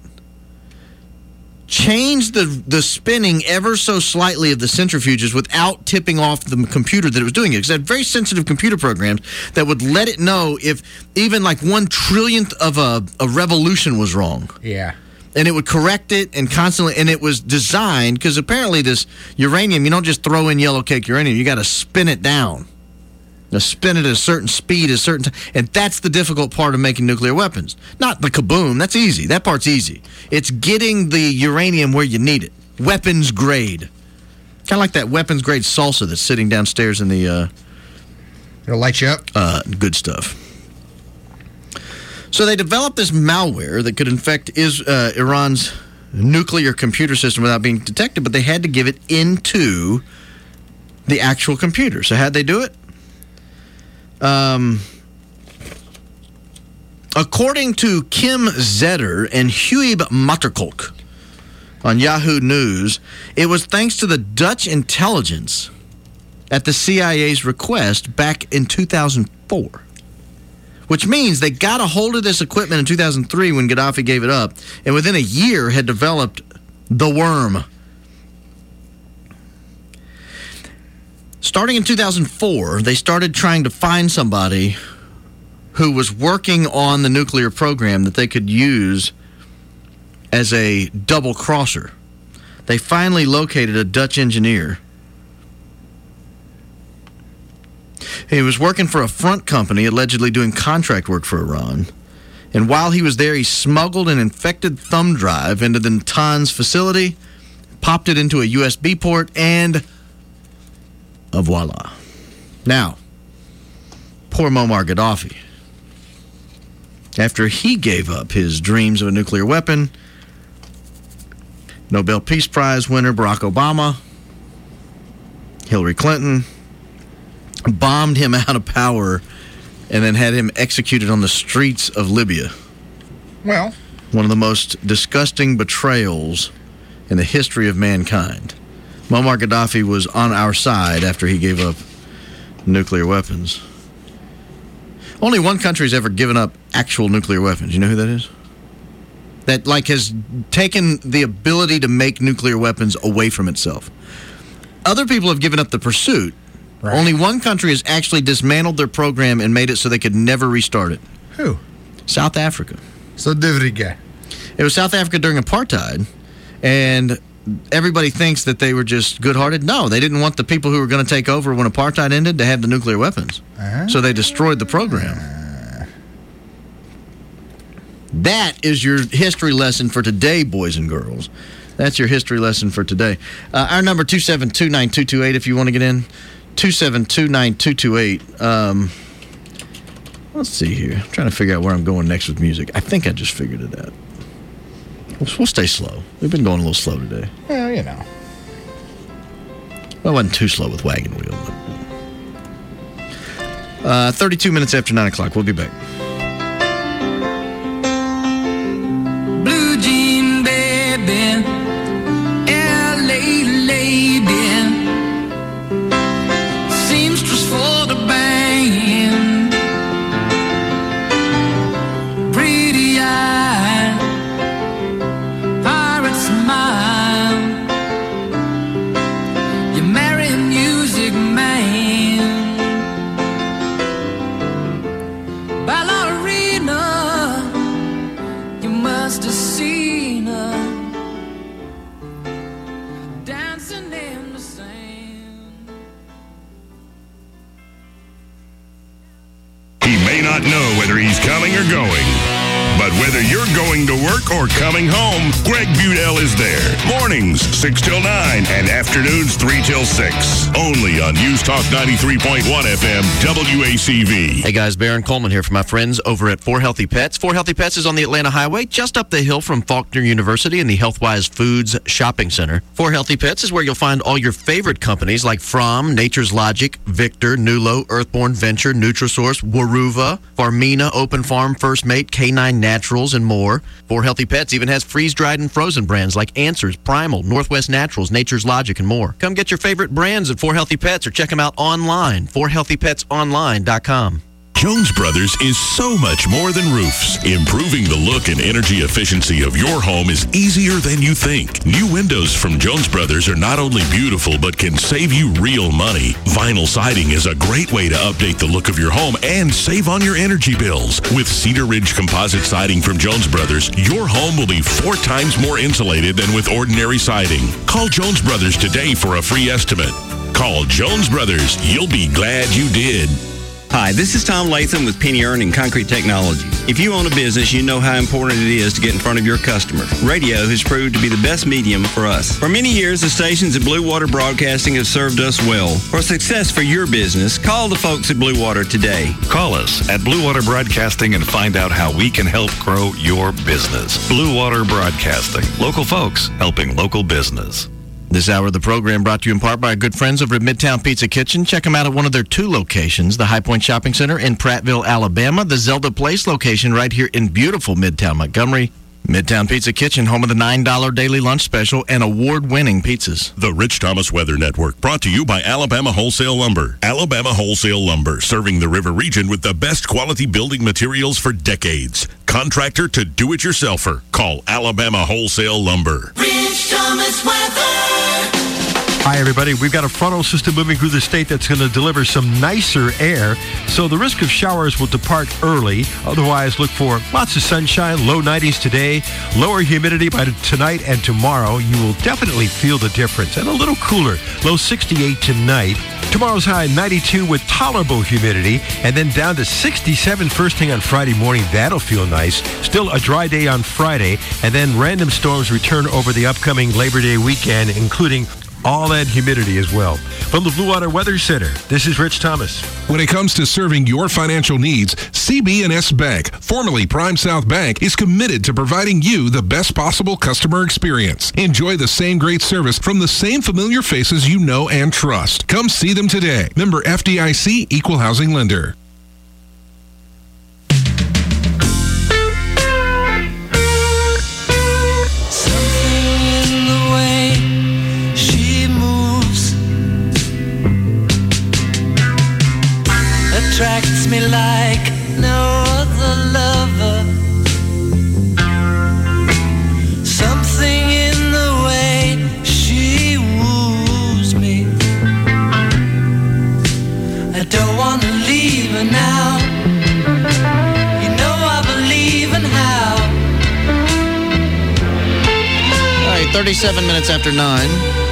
change the the spinning ever so slightly of the centrifuges without tipping off the computer that it was doing it. Because they had very sensitive computer programs that would let it know if even like one trillionth of a, a revolution was wrong. Yeah. And it would correct it and constantly, and it was designed, because apparently this uranium, you don't just throw in yellow cake uranium, you got to spin it down. Now, spin it at a certain speed, a certain time, and that's the difficult part of making nuclear weapons. Not the kaboom, that's easy. That part's easy. It's getting the uranium where you need it. Weapons grade. Kind of like that weapons grade salsa that's sitting downstairs in the... Uh, It'll light you up? Uh, good stuff. So they developed this malware that could infect is, uh, Iran's nuclear computer system without being detected, but they had to give it into the actual computer. So how'd they do it? Um, according to Kim Zeder and Huib Matterkolk on Yahoo News, it was thanks to the Dutch intelligence at the C I A's request back in two thousand four. Which means they got a hold of this equipment in two thousand three when Gaddafi gave it up, and within a year had developed the worm. Starting in two thousand four, they started trying to find somebody who was working on the nuclear program that they could use as a double crosser. They finally located a Dutch engineer. He was working for a front company, allegedly doing contract work for Iran. And while he was there, he smuggled an infected thumb drive into the Natanz facility, popped it into a U S B port, and voila. Now, poor Muammar Gaddafi. After he gave up his dreams of a nuclear weapon, Nobel Peace Prize winner Barack Obama, Hillary Clinton, bombed him out of power and then had him executed on the streets of Libya. Well, one of the most disgusting betrayals in the history of mankind. Muammar Gaddafi was on our side after he gave up nuclear weapons. Only one country's ever given up actual nuclear weapons. You know who that is? that like has taken the ability to make nuclear weapons away from itself. Other people have given up the pursuit. Right. Only one country has actually dismantled their program and made it so they could never restart it. Who? South Africa. So Divriga. It was South Africa during apartheid, and everybody thinks that they were just good-hearted. No, they didn't want the people who were going to take over when apartheid ended to have the nuclear weapons. Uh-huh. So they destroyed the program. That is your history lesson for today, boys and girls. That's your history lesson for today. Uh, our number, two seven two, nine two two eight, if you want to get in. two seven two, nine two two eight. Um, let's see here. I'm trying to figure out where I'm going next with music. I think I just figured it out. We'll, we'll stay slow. We've been going a little slow today. Well, you know. Well, it wasn't too slow with Wagon Wheel. But, uh, thirty-two minutes after nine o'clock. We'll be back. Blue jean baby, L A lady, seamstress for the band, pretty eye, pirate smile, you marry a music man, ballerina, you must have seen her dancing in the sand. He may not know whether he's coming or going, but whether you're going to work or coming home, Greg Budell is there. Mornings, six till nine, and afternoons, three till six. Only on News Talk ninety-three point one F M, W A C V. Hey guys, Baron Coleman here for my friends over at For Healthy Pets. For Healthy Pets is on the Atlanta Highway, just up the hill from Faulkner University in the HealthWise Foods Shopping Center. For Healthy Pets is where you'll find all your favorite companies like Fromm, Nature's Logic, Victor, Nulo, Earthborn Venture, Nutrisource, Waruva, Farmina, Open Farm, First Mate, K nine Naturals, and more. For Healthy Pets even has freeze-dried and frozen brands like Answers, Primal, Northwest Naturals, Nature's Logic, and more. Come get your favorite brands at For Healthy Pets or check them out online, for healthy pets online dot com. Jones Brothers is so much more than roofs. Improving the look and energy efficiency of your home is easier than you think. New windows from Jones Brothers are not only beautiful, but can save you real money. Vinyl siding is a great way to update the look of your home and save on your energy bills. With Cedar Ridge composite siding from Jones Brothers, your home will be four times more insulated than with ordinary siding. Call Jones Brothers today for a free estimate. Call Jones Brothers. You'll be glad you did. Hi, this is Tom Latham with Penny Earn and Concrete Technologies. If you own a business, you know how important it is to get in front of your customers. Radio has proved to be the best medium for us. For many years, the stations at Blue Water Broadcasting have served us well. For success for your business, call the folks at Blue Water today. Call us at Blue Water Broadcasting and find out how we can help grow your business. Blue Water Broadcasting. Local folks helping local business. This hour of the program brought to you in part by our good friends over at Midtown Pizza Kitchen. Check them out at one of their two locations, the High Point Shopping Center in Prattville, Alabama, the Zelda Place location right here in beautiful Midtown Montgomery. Midtown Pizza Kitchen, home of the nine dollar daily lunch special and award-winning pizzas. The Rich Thomas Weather Network, brought to you by Alabama Wholesale Lumber. Alabama Wholesale Lumber, serving the river region with the best quality building materials for decades. Contractor to do-it-yourselfer. Call Alabama Wholesale Lumber. Rich Thomas Weather. Hi, everybody. We've got a frontal system moving through the state that's going to deliver some nicer air, so the risk of showers will depart early. Otherwise, look for lots of sunshine, low nineties today, lower humidity by tonight and tomorrow. You will definitely feel the difference, and a little cooler, low sixty-eight tonight. Tomorrow's high ninety-two with tolerable humidity, and then down to sixty-seven first thing on Friday morning. That'll feel nice. Still a dry day on Friday, and then random storms return over the upcoming Labor Day weekend, including all that humidity as well. From the Blue Water Weather Center, this is Rich Thomas. When it comes to serving your financial needs, C B and S Bank, formerly Prime South Bank, is committed to providing you the best possible customer experience. Enjoy the same great service from the same familiar faces you know and trust. Come see them today. Member F D I C, Equal Housing Lender. Attracts me like no other lover. thirty-seven minutes after nine.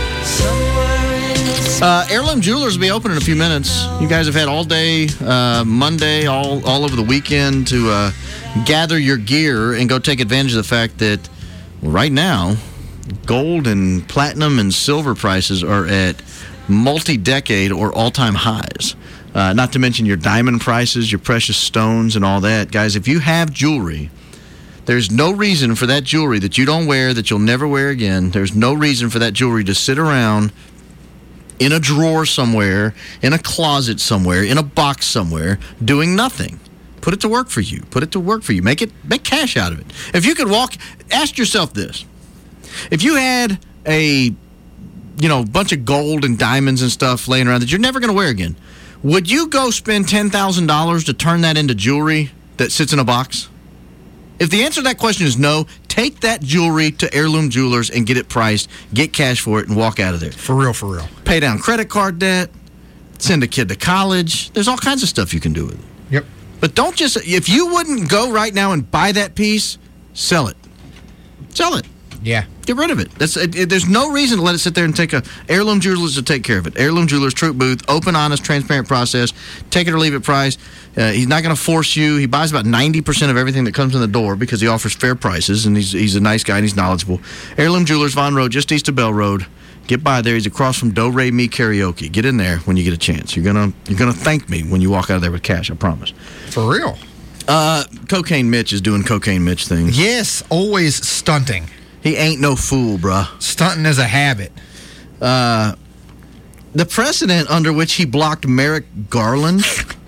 Uh, Heirloom Jewelers will be open in a few minutes. You guys have had all day, uh, Monday, all, all over the weekend to uh, gather your gear and go take advantage of the fact that right now, gold and platinum and silver prices are at multi-decade or all-time highs. Uh, not to mention your diamond prices, your precious stones, and all that. Guys, if you have jewelry, there's no reason for that jewelry that you don't wear, that you'll never wear again. There's no reason for that jewelry to sit around in a drawer somewhere, in a closet somewhere, in a box somewhere, doing nothing. Put it to work for you. Put it to work for you. Make it make cash out of it. If you could walk, ask yourself this. If you had a, you know, bunch of gold and diamonds and stuff laying around that you're never going to wear again, would you go spend ten thousand dollars to turn that into jewelry that sits in a box? If the answer to that question is no, take that jewelry to Heirloom Jewelers and get it priced, get cash for it, and walk out of there. For real, for real. Pay down credit card debt, send a kid to college. There's all kinds of stuff you can do with it. Yep. But don't just, if you wouldn't go right now and buy that piece, sell it. Sell it. Yeah. Get rid of it. That's it, it, There's no reason to let it sit there and take a Heirloom Jewelers to take care of it. Heirloom Jewelers, Troop Booth, open, honest, transparent process. Take it or leave it price. Uh, he's not going to force you. He buys about ninety percent of everything that comes in the door because he offers fair prices, and he's he's a nice guy and he's knowledgeable. Heirloom Jewelers, Vaughn Road, just east of Bell Road. Get by there. He's across from Do Re Mi Karaoke. Get in there when you get a chance. You're gonna you're gonna thank me when you walk out of there with cash. I promise. For real. Uh, Cocaine Mitch is doing Cocaine Mitch things. Yes, always stunting. He ain't no fool, bruh. Stunting is a habit. Uh, the precedent under which he blocked Merrick Garland,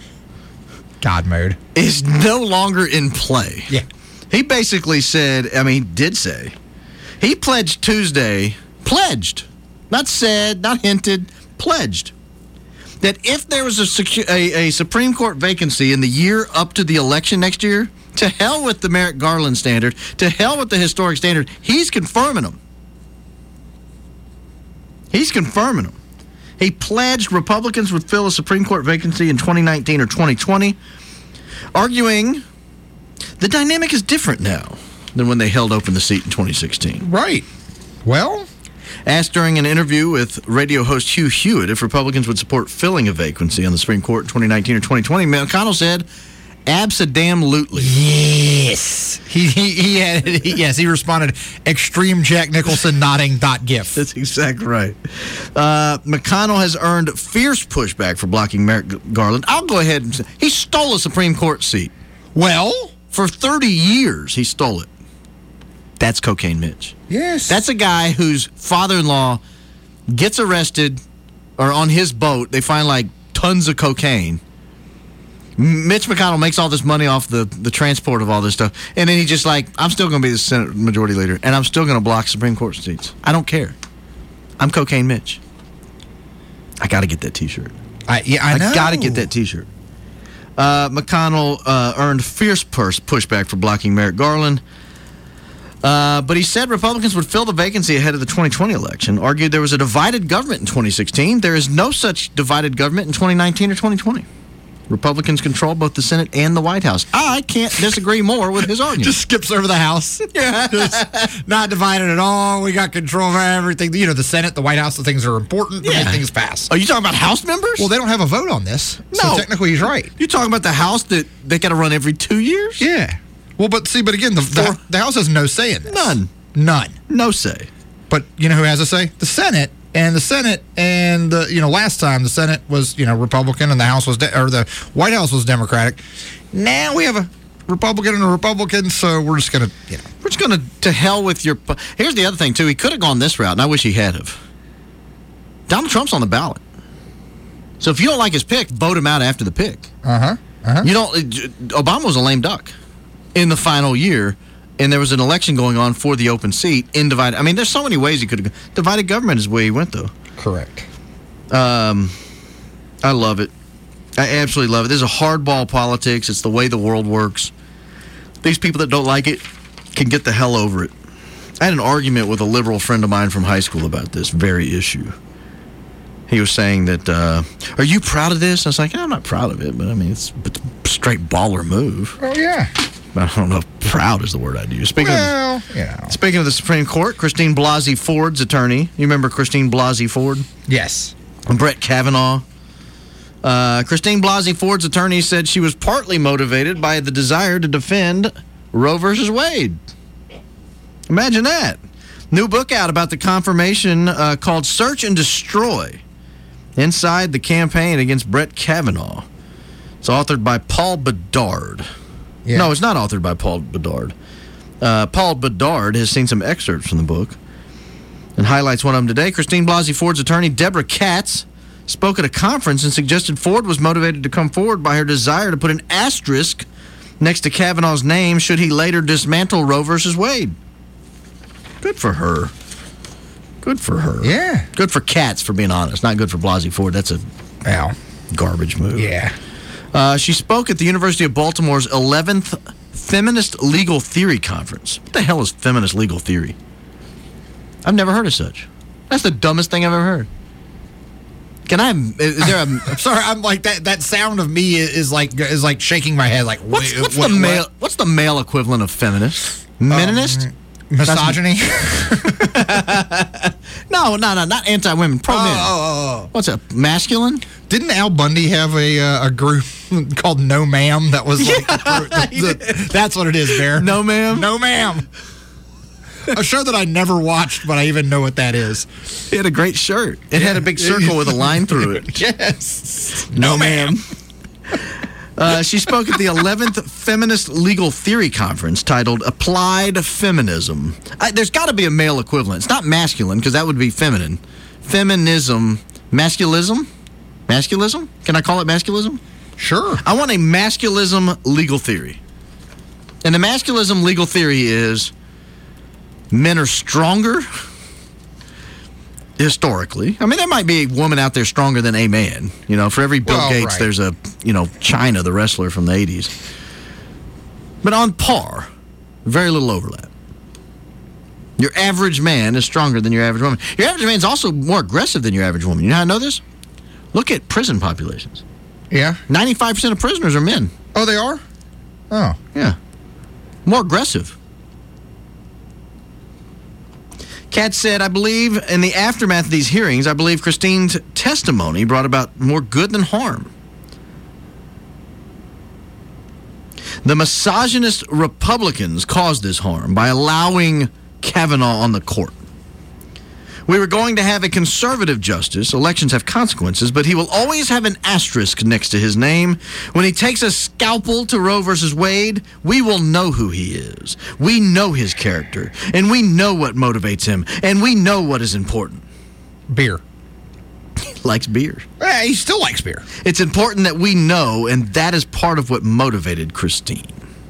God mode, is no longer in play. Yeah. He basically said, I mean, did say, he pledged Tuesday, pledged, not said, not hinted, pledged, that if there was a, secu- a, a Supreme Court vacancy in the year up to the election next year, to hell with the Merrick Garland standard, to hell with the historic standard, he's confirming them. He's confirming them. He pledged Republicans would fill a Supreme Court vacancy in twenty nineteen or twenty twenty, arguing the dynamic is different now than when they held open the seat in twenty sixteen. Right. Well, asked during an interview with radio host Hugh Hewitt if Republicans would support filling a vacancy on the Supreme Court in twenty nineteen or twenty twenty, McConnell said, abso-damn-lutely. Yes. He, he, he had, he, yes, he responded, extreme Jack Nicholson nodding dot gif. That's exactly right. Uh, McConnell has earned fierce pushback for blocking Merrick Garland. I'll go ahead and say, he stole a Supreme Court seat. Well, for thirty years, he stole it. That's Cocaine Mitch. Yes. That's a guy whose father-in-law gets arrested, or on his boat, they find like tons of cocaine. Mitch McConnell makes all this money off the, the transport of all this stuff, and then he just like, I'm still going to be the Senate Majority Leader, and I'm still going to block Supreme Court seats. I don't care. I'm Cocaine Mitch. I got to get that T-shirt. I, yeah, I, I know. got to get that T-shirt. Uh, McConnell uh, earned fierce purse pushback for blocking Merrick Garland. Uh, but he said Republicans would fill the vacancy ahead of the twenty twenty election, argued there was a divided government in twenty sixteen. There is no such divided government in twenty nineteen or twenty twenty. Republicans control both the Senate and the White House. I can't disagree more with his argument. Just skips over the House. Yeah. Just not divided at all. We got control of everything. You know, the Senate, the White House, the things that are important to Yeah. make things pass. Are you talking about House members? Well, they don't have a vote on this. No. So technically he's right. You're talking about the House that they got to run every two years? Yeah. Well, but see, but again, the, the, the House has no say in this. None. None. No say. But you know who has a say? The Senate. And the Senate, and the, you know, last time the Senate was, you know, Republican, and the House was, de- or the White House was Democratic. Now we have a Republican and a Republican, so we're just gonna, you know, we're just gonna to hell with your. Here's the other thing too. He could have gone this route, and I wish he had have. Donald Trump's on the ballot, so if you don't like his pick, vote him out after the pick. Uh huh. Uh-huh. You don't. Obama was a lame duck in the final year. And there was an election going on for the open seat in divided. I mean, there's so many ways he could have gone. Divided government is the way he went, though. Correct. Um, I love it. I absolutely love it. This is a hardball politics. It's the way the world works. These people that don't like it can get the hell over it. I had an argument with a liberal friend of mine from high school about this very issue. He was saying that, uh, are you proud of this? I was like, I'm not proud of it, but I mean, it's, it's a straight baller move. Oh, yeah. I don't know if proud is the word I'd use. Speaking Well, of, you know. Speaking of the Supreme Court, Christine Blasey Ford's attorney. You remember Christine Blasey Ford? Yes. And Brett Kavanaugh. Uh, Christine Blasey Ford's attorney said she was partly motivated by the desire to defend Roe versus Wade. Imagine that. New book out about the confirmation uh, called Search and Destroy Inside the Campaign Against Brett Kavanaugh. It's authored by Paul Bedard. Yeah. No, it's not authored by Paul Bedard. Uh, Paul Bedard has seen some excerpts from the book and highlights one of them today. Christine Blasey Ford's attorney, Deborah Katz, spoke at a conference and suggested Ford was motivated to come forward by her desire to put an asterisk next to Kavanaugh's name should he later dismantle Roe versus Wade. Good for her. Good for her. Yeah. Good for Katz, for being honest. Not good for Blasey Ford. That's a Ow. garbage move. Yeah. Uh, she spoke at the University of Baltimore's eleventh Feminist Legal Theory Conference. What the hell is feminist legal theory? I've never heard of such. That's the dumbest thing I've ever heard. Can I? Is there a? I'm sorry. I'm like that. That sound of me is like is like shaking my head. Like What's, wait, what's what, the male? what? What's the male equivalent of feminist? Meninist? Um, misogyny? no, no, no, not anti-women. Pro oh, men. Oh, oh, oh. What's it? Masculine? Didn't Al Bundy have a uh, a group called No Ma'am? That was like the, the, the, that's what it is, Bear. No Ma'am. No Ma'am. A show that I never watched, but I even know what that is. It had a great shirt. It had a big circle with a line through it. Yes. No, ma'am. Uh, she spoke at the eleventh Feminist Legal Theory Conference titled Applied Feminism. I, there's got to be a male equivalent. It's not masculine, because that would be feminine. Feminism. Masculism? Masculism? Can I call it masculism? Sure. I want a masculism legal theory. And the masculism legal theory is men are stronger historically. I mean, there might be a woman out there stronger than a man. You know, for every Bill Well, Gates, right. there's a, you know, China, the wrestler from the eighties. But on par, very little overlap. Your average man is stronger than your average woman. Your average man's also more aggressive than your average woman. You know how I know this? Look at prison populations. Yeah. ninety-five percent of prisoners are men. Oh, they are? Oh. Yeah. More aggressive. Katz said, I believe in the aftermath of these hearings, I believe Christine's testimony brought about more good than harm. The misogynist Republicans caused this harm by allowing Kavanaugh on the court. We were going to have a conservative justice. Elections have consequences, but he will always have an asterisk next to his name. When he takes a scalpel to Roe versus Wade, we will know who he is. We know his character, and we know what motivates him, and we know what is important. Beer. He likes beer. Eh, he still likes beer. It's important that we know, and that is part of what motivated Christine.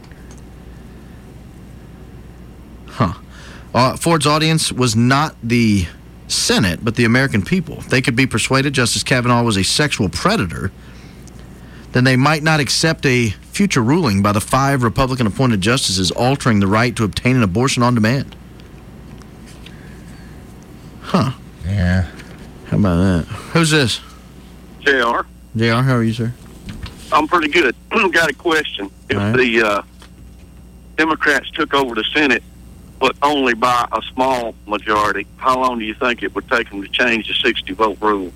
Huh. Uh, Ford's audience was not the Senate, but the American people. If they could be persuaded Justice Kavanaugh was a sexual predator, then they might not accept a future ruling by the five Republican-appointed justices altering the right to obtain an abortion on demand. Huh. Yeah. How about that? Who's this? J R. J R, how are you, sir? I'm pretty good. Got a question. If All right. the uh, Democrats took over the Senate, but only by a small majority, how long do you think it would take them to change the sixty-vote rule?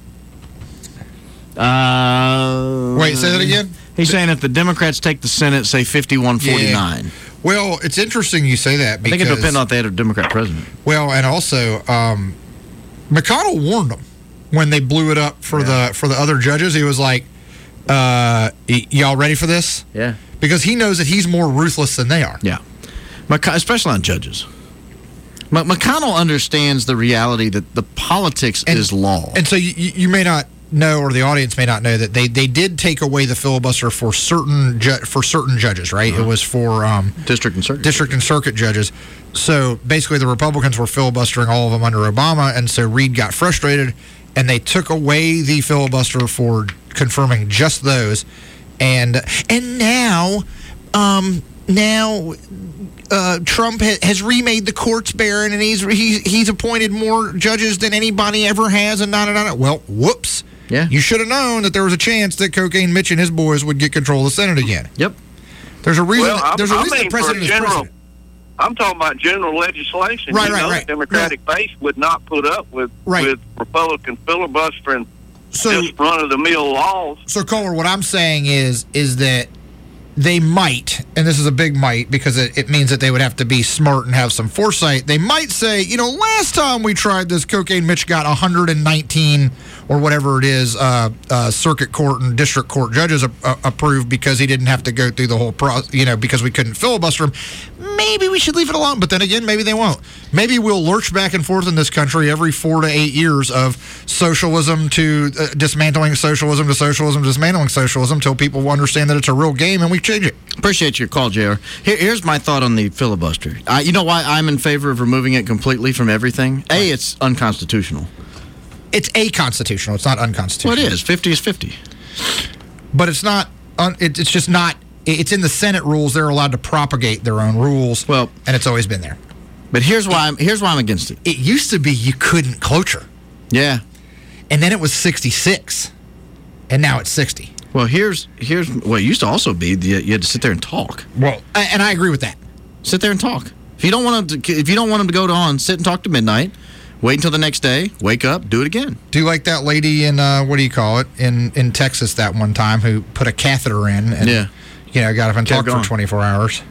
Uh, Wait, say that again? He's saying if the Democrats take the Senate, say fifty-one forty-nine. Yeah. Well, it's interesting you say that I because... think it depends on if they had a Democrat president. Well, and also, um, McConnell warned them when they blew it up for Yeah. the for the other judges. He was like, uh, y- y'all ready for this? Yeah. Because he knows that he's more ruthless than they are. Yeah. McC- especially on judges. M- McConnell understands the reality that the politics And- is law. And so you, you may not know, or the audience may not know, that they, they did take away the filibuster for certain ju- for certain judges, right? Uh-huh. It was for um, District and circuit. district and circuit judges. So basically, the Republicans were filibustering all of them under Obama, and so Reid got frustrated, and they took away the filibuster for confirming just those, and and now, um, now. Uh, Trump ha- has remade the courts, Barron, and he's he's he's appointed more judges than anybody ever has, and da da da. Well, whoops. Yeah. You should have known that there was a chance that Cocaine Mitch and his boys would get control of the Senate again. Yep. There's a reason. Well, I, there's a I reason mean the president for is general, president. I'm talking about general legislation. Right, you right, know, right. The Democratic base would not put up with Right. with Republican filibustering So- just run of the mill laws. So, Kohler, what I'm saying is, is that they might, and this is a big might because it, it means that they would have to be smart and have some foresight. They might say, you know, last time we tried this cocaine, Mitch got one hundred nineteen or whatever it is, uh, uh, circuit court and district court judges a- a- approved because he didn't have to go through the whole process, you know, because we couldn't filibuster him. Maybe we should leave it alone. But then again, maybe they won't. Maybe we'll lurch back and forth in this country every four to eight years of socialism to uh, dismantling socialism to socialism, dismantling socialism until people will understand that it's a real game and we change it. Appreciate your call, J R. Here, here's my thought on the filibuster. I, you know why I'm in favor of removing it completely from everything? A, it's unconstitutional. It's a constitutional. It's not unconstitutional. Well, it is. fifty is fifty. But it's not. Un, it, it's just not. It's in the Senate rules. They're allowed to propagate their own rules. Well, and it's always been there. But here's why. I'm, here's why I'm against it. It used to be you couldn't cloture. Yeah. And then it was sixty-six, and now it's sixty. Well, here's here's what it used to also be. You, you had to sit there and talk. Well, and I agree with that. Sit there and talk. If you don't want them to, if you don't want them to go on, sit and talk to midnight. Wait until the next day. Wake up. Do it again. Do like that lady in uh, what do you call it in in Texas that one time who put a catheter in and yeah. you know got up and Kept talked going. for twenty-four hours.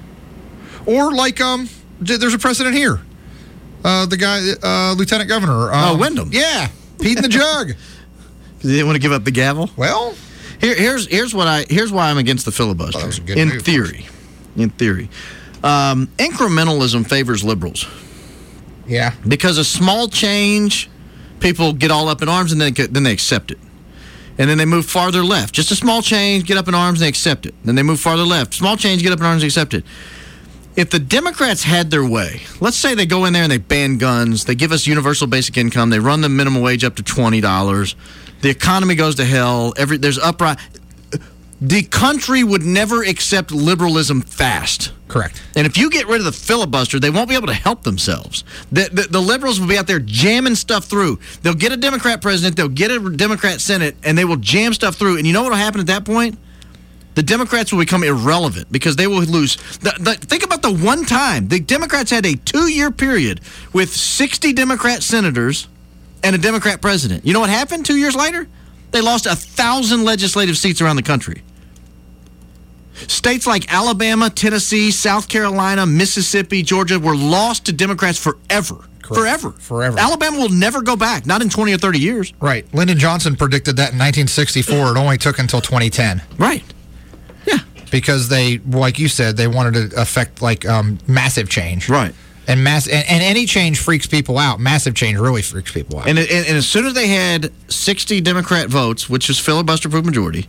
Or like um, there's a precedent here. Uh, the guy, uh, Lieutenant Governor. Um, Oh, Wyndham. Yeah, Pete in the jug. Because he didn't want to give up the gavel. Well, here, here's here's what I here's why I'm against the filibuster. That was a good in move. theory, in theory, um, incrementalism favors liberals. Yeah, because a small change, people get all up in arms and then then they accept it, and then they move farther left. Just a small change, get up in arms and they accept it. Then they move farther left. Small change, get up in arms and accept it. If the Democrats had their way, let's say they go in there and they ban guns, they give us universal basic income, they run the minimum wage up to twenty dollars, the economy goes to hell, every there's uprising. The country would never accept liberalism fast. Correct. And if you get rid of the filibuster, they won't be able to help themselves. The, the, the liberals will be out there jamming stuff through. They'll get a Democrat president, they'll get a Democrat Senate, and they will jam stuff through. And you know what will happen at that point? The Democrats will become irrelevant because they will lose. The, the, think about the one time the Democrats had a two-year period with sixty Democrat senators and a Democrat president. You know what happened two years later? They lost a thousand legislative seats around the country. States like Alabama, Tennessee, South Carolina, Mississippi, Georgia were lost to Democrats forever. Correct. Forever. Forever. Alabama will never go back, not in twenty or thirty years. Right. Lyndon Johnson predicted that in nineteen sixty-four. It only took until twenty ten. Right. Yeah. Because they, like you said, they wanted to affect like um, massive change. Right. And mass and, and any change freaks people out. Massive change really freaks people out. And, and, and as soon as they had sixty Democrat votes, which is filibuster-proof majority,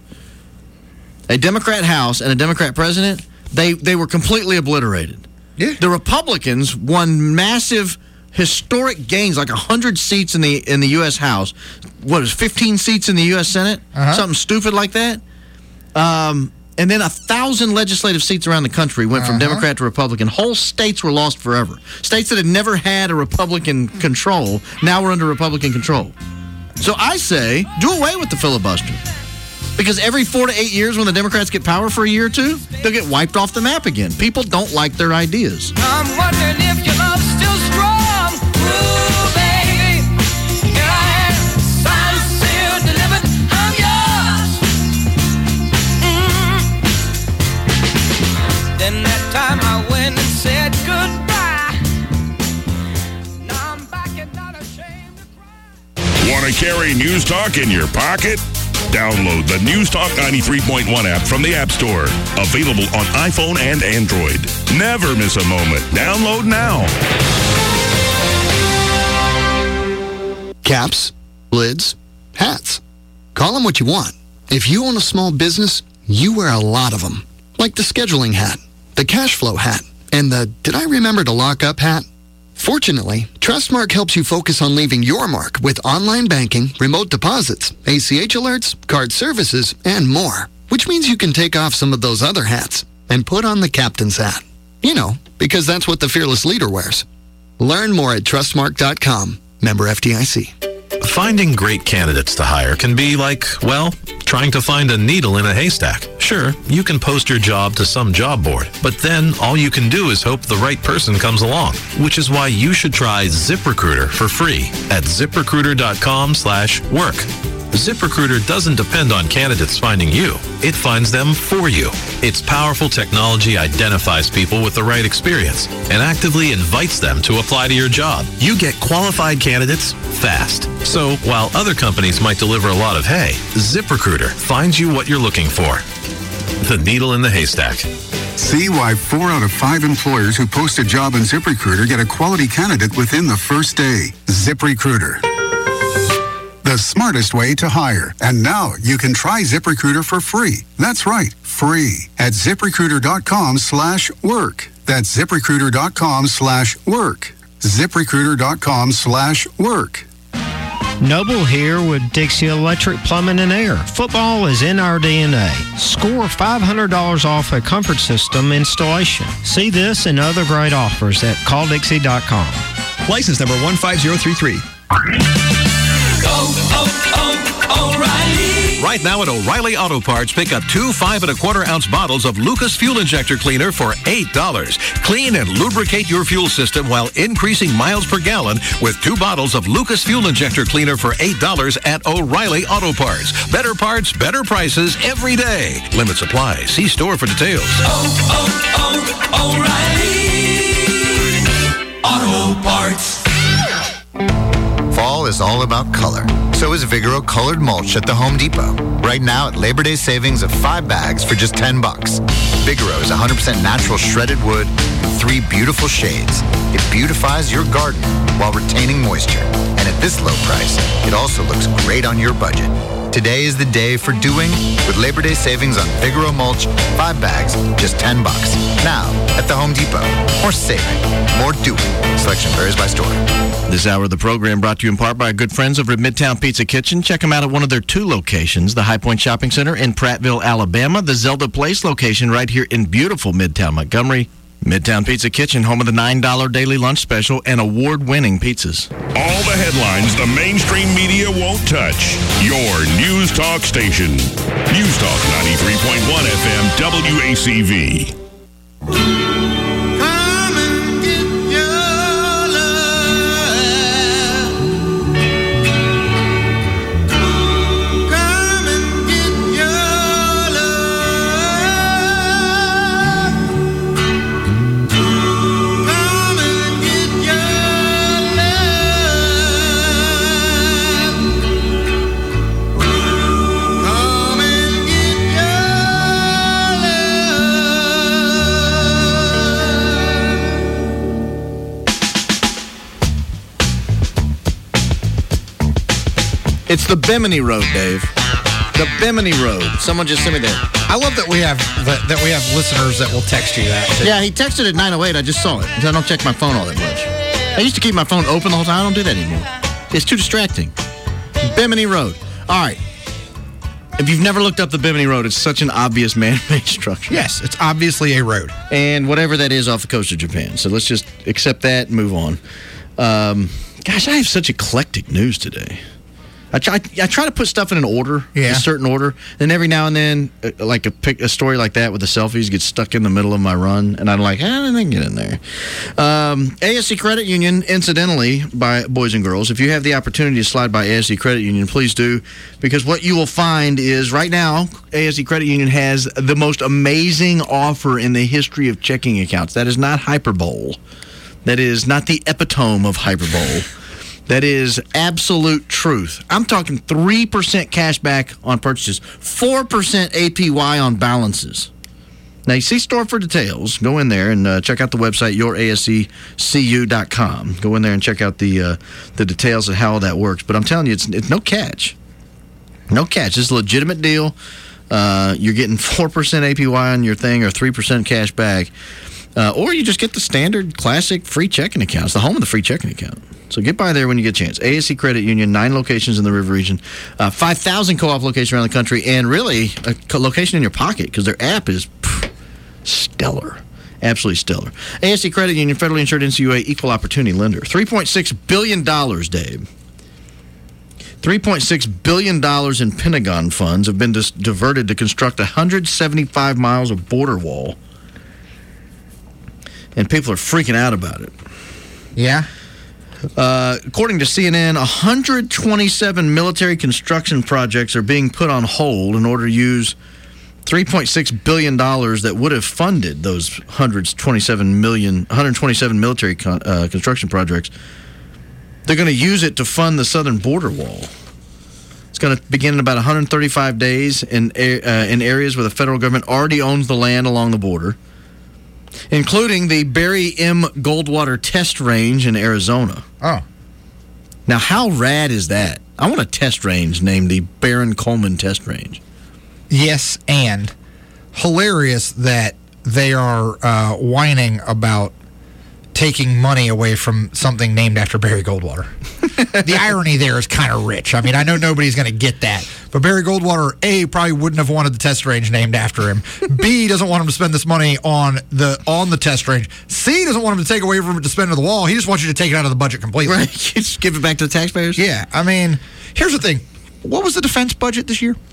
a Democrat House and a Democrat president, they, they were completely obliterated. Yeah. The Republicans won massive historic gains, like one hundred seats in the in the U S House. What is fifteen seats in the U S Senate? Uh-huh. Something stupid like that. Um, and then a thousand legislative seats around the country went from Uh-huh. Democrat to Republican. Whole states were lost forever. States that had never had a Republican control now were under Republican control. So I say, do away with the filibuster. Because every four to eight years when the Democrats get power for a year or two, they'll get wiped off the map again. People don't like their ideas. I'm wondering if your love's still strong. Ooh, baby. Here I am, signed, sealed, delivered. I'm yours. Mm. Then that time I went and said goodbye. Now I'm back and not ashamed to cry. Want to carry News Talk in your pocket? Download the News Talk ninety-three point one app from the App Store. Available on iPhone and Android. Never miss a moment. Download now. Caps, lids, hats. Call them what you want. If you own a small business, you wear a lot of them. Like the scheduling hat, the cash flow hat, and the did I remember to lock up hat? Fortunately, Trustmark helps you focus on leaving your mark with online banking, remote deposits, A C H alerts, card services, and more. Which means you can take off some of those other hats and put on the captain's hat. You know, because that's what the fearless leader wears. Learn more at trustmark dot com. Member F D I C. Finding great candidates to hire can be like, well, Trying to find a needle in a haystack? Sure, you can post your job to some job board, but then all you can do is hope the right person comes along, which is why you should try ZipRecruiter for free at ZipRecruiter.com slash work. ZipRecruiter doesn't depend on candidates finding you. It finds them for you. Its powerful technology identifies people with the right experience and actively invites them to apply to your job. You get qualified candidates fast. So while other companies might deliver a lot of hay, ZipRecruiter finds you what you're looking for. The needle in the haystack. See why four out of five employers who post a job in ZipRecruiter get a quality candidate within the first day. ZipRecruiter. The smartest way to hire. And now you can try ZipRecruiter for free. That's right, free at ZipRecruiter.com slash work. That's ZipRecruiter.com slash work. ZipRecruiter.com slash work. Noble here with Dixie Electric Plumbing and Air. Football is in our D N A. Score five hundred dollars off a comfort system installation. See this and other great offers at call dixie dot com. License number one five zero three three. O'Reilly. Right now at O'Reilly Auto Parts, pick up two five and a quarter ounce bottles of Lucas Fuel Injector Cleaner for eight dollars. Clean and lubricate your fuel system while increasing miles per gallon with two bottles of Lucas Fuel Injector Cleaner for eight dollars at O'Reilly Auto Parts. Better parts, better prices every day. Limit supply. See store for details. Oh, oh, oh, O'Reilly Auto Parts. Fall is all about color. So is Vigoro Colored Mulch at the Home Depot. Right now at Labor Day savings of five bags for just ten bucks. Vigoro is one hundred percent natural shredded wood with three beautiful shades. It beautifies your garden while retaining moisture. And at this low price, it also looks great on your budget. Today is the day for doing with Labor Day savings on Vigoro Mulch, five bags, just ten bucks. Now at the Home Depot. More saving, more doing. Selection varies by store. This hour of the program brought to you in part by our good friends over at Midtown Pizza Kitchen. Check them out at one of their two locations, the High Point Shopping Center in Prattville, Alabama, the Zelda Place location right here in beautiful Midtown Montgomery. Midtown Pizza Kitchen, home of the nine dollar daily lunch special and award-winning pizzas. All the headlines the mainstream media won't touch. Your News Talk station. News Talk ninety-three point one F M W A C V. It's the Bimini Road, Dave. The Bimini Road. Someone just sent me that. I love that we have that, that we have listeners that will text you that. Too. Yeah, he texted at nine oh eight. I just saw it. I don't check my phone all that much. I used to keep my phone open the whole time. I don't do that anymore. It's too distracting. Bimini Road. All right. If you've never looked up the Bimini Road, it's such an obvious man-made structure. Yes, it's obviously a road. And whatever that is off the coast of Japan. So let's just accept that and move on. Um, gosh, I have such eclectic news today. I try, I try to put stuff in an order, yeah. a certain order. Then every now and then, uh, like a pic, a story like that with the selfies gets stuck in the middle of my run, and I'm like, how did they get in there? Um, A S C Credit Union, incidentally, by boys and girls, if you have the opportunity to slide by A S C Credit Union, please do, because what you will find is right now, A S C Credit Union has the most amazing offer in the history of checking accounts. That is not hyperbole. That is not the epitome of hyperbole. That is absolute truth. I'm talking three percent cash back on purchases, four percent A P Y on balances. Now, you see store for details. Go in there and uh, check out the website, your A S C C U dot com. Go in there and check out the uh, the details of how that works. But I'm telling you, it's, it's no catch. No catch. It's a legitimate deal. Uh, you're getting four percent A P Y on your thing or three percent cash back. Uh, or you just get the standard, classic free checking account. It's the home of the free checking account. So get by there when you get a chance. A S C Credit Union, nine locations in the River Region, uh, five thousand co-op locations around the country, and really a co- location in your pocket because their app is pff, stellar. Absolutely stellar. A S C Credit Union, federally insured N C U A, equal opportunity lender. three point six billion dollars, Dave. three point six billion dollars in Pentagon funds have been dis- diverted to construct one hundred seventy-five miles of border wall. And people are freaking out about it. Yeah. Uh, according to C N N, one hundred twenty-seven military construction projects are being put on hold in order to use three point six billion dollars that would have funded those one hundred twenty-seven million, one hundred twenty-seven military con- uh, construction projects. They're going to use it to fund the southern border wall. It's going to begin in about one hundred thirty-five days in uh, in areas where the federal government already owns the land along the border, including the Barry M. Goldwater Test Range in Arizona. Oh. Now, how rad is that? I want a test range named the Baron Coleman Test Range. Yes, and hilarious that they are uh, whining about taking money away from something named after Barry Goldwater. The irony there is kind of rich. I mean, I know nobody's going to get that, but Barry Goldwater, A, probably wouldn't have wanted the test range named after him. B, doesn't want him to spend this money on the on the test range. C, doesn't want him to take away from it to spend on the wall. He just wants you to take it out of the budget completely. Right? Just give it back to the taxpayers? Yeah. I mean, here's the thing. What was the defense budget this year?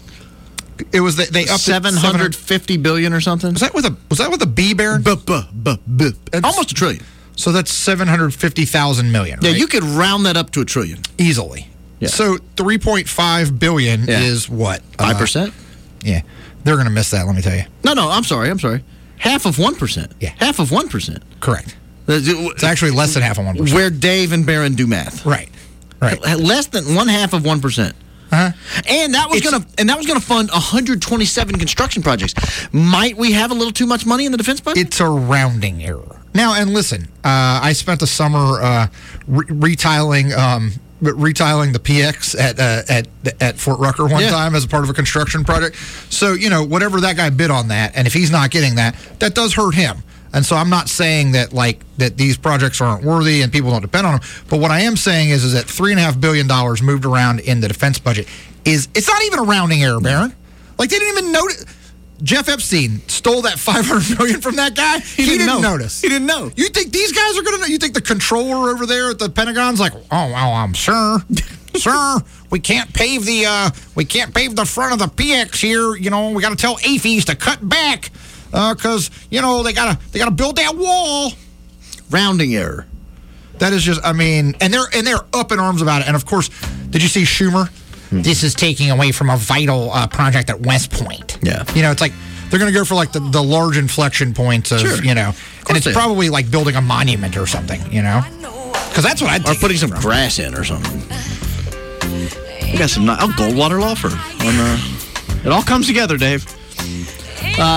It was that they upped seven hundred fifty billion or something. Was that with a was that with a B, Baron? B, b, b, b. Almost a trillion. So that's seven hundred fifty thousand million. Yeah, right? you could round that up to a trillion easily. Yeah. So three point five billion Yeah. is what? Five percent. Yeah, they're going to miss that. Let me tell you. No, no. I'm sorry. I'm sorry. Half of one percent. Yeah, half of one percent. Correct. It's actually less than half of one percent. Where Dave and Barron do math. Right. Right. Less than one half of one percent. Uh-huh. And that was gonna and that was gonna fund one hundred twenty-seven construction projects. Might we have a little too much money in the defense budget? It's a rounding error. Now, and listen, uh, I spent the summer uh, re- retiling um, retiling the P X at uh, at at Fort Rucker one Yeah. time as a part of a construction project. So, you know, whatever that guy bid on that, and if he's not getting that, that does hurt him. And so I'm not saying that like that these projects aren't worthy and people don't depend on them. But what I am saying is, is that three and a half billion dollars moved around in the defense budget is it's not even a rounding error, Baron. Like they didn't even notice. Jeff Epstein stole that five hundred million dollars from that guy. He, didn't didn't know. notice. He didn't know. You think these guys are going to know? You think the controller over there at the Pentagon's like, oh, well, um, sir, sir, we can't pave the uh, we can't pave the front of the P X here. You know, we got to tell A F Is to cut back because uh, you know they gotta they gotta build that wall. Rounding error. That is just, I mean, and they're and they're up in arms about it. And of course, did you see Schumer? Hmm. This is taking away from a vital uh, project at West Point. Yeah, you know, it's like they're going to go for like the, the large inflection points of, sure. you know, and it's they probably like building a monument or something, you know, because that's what I'd or putting some grass in or something. We got some. Oh, Goldwater Law Firm. On, uh, it all comes together, Dave. Uh,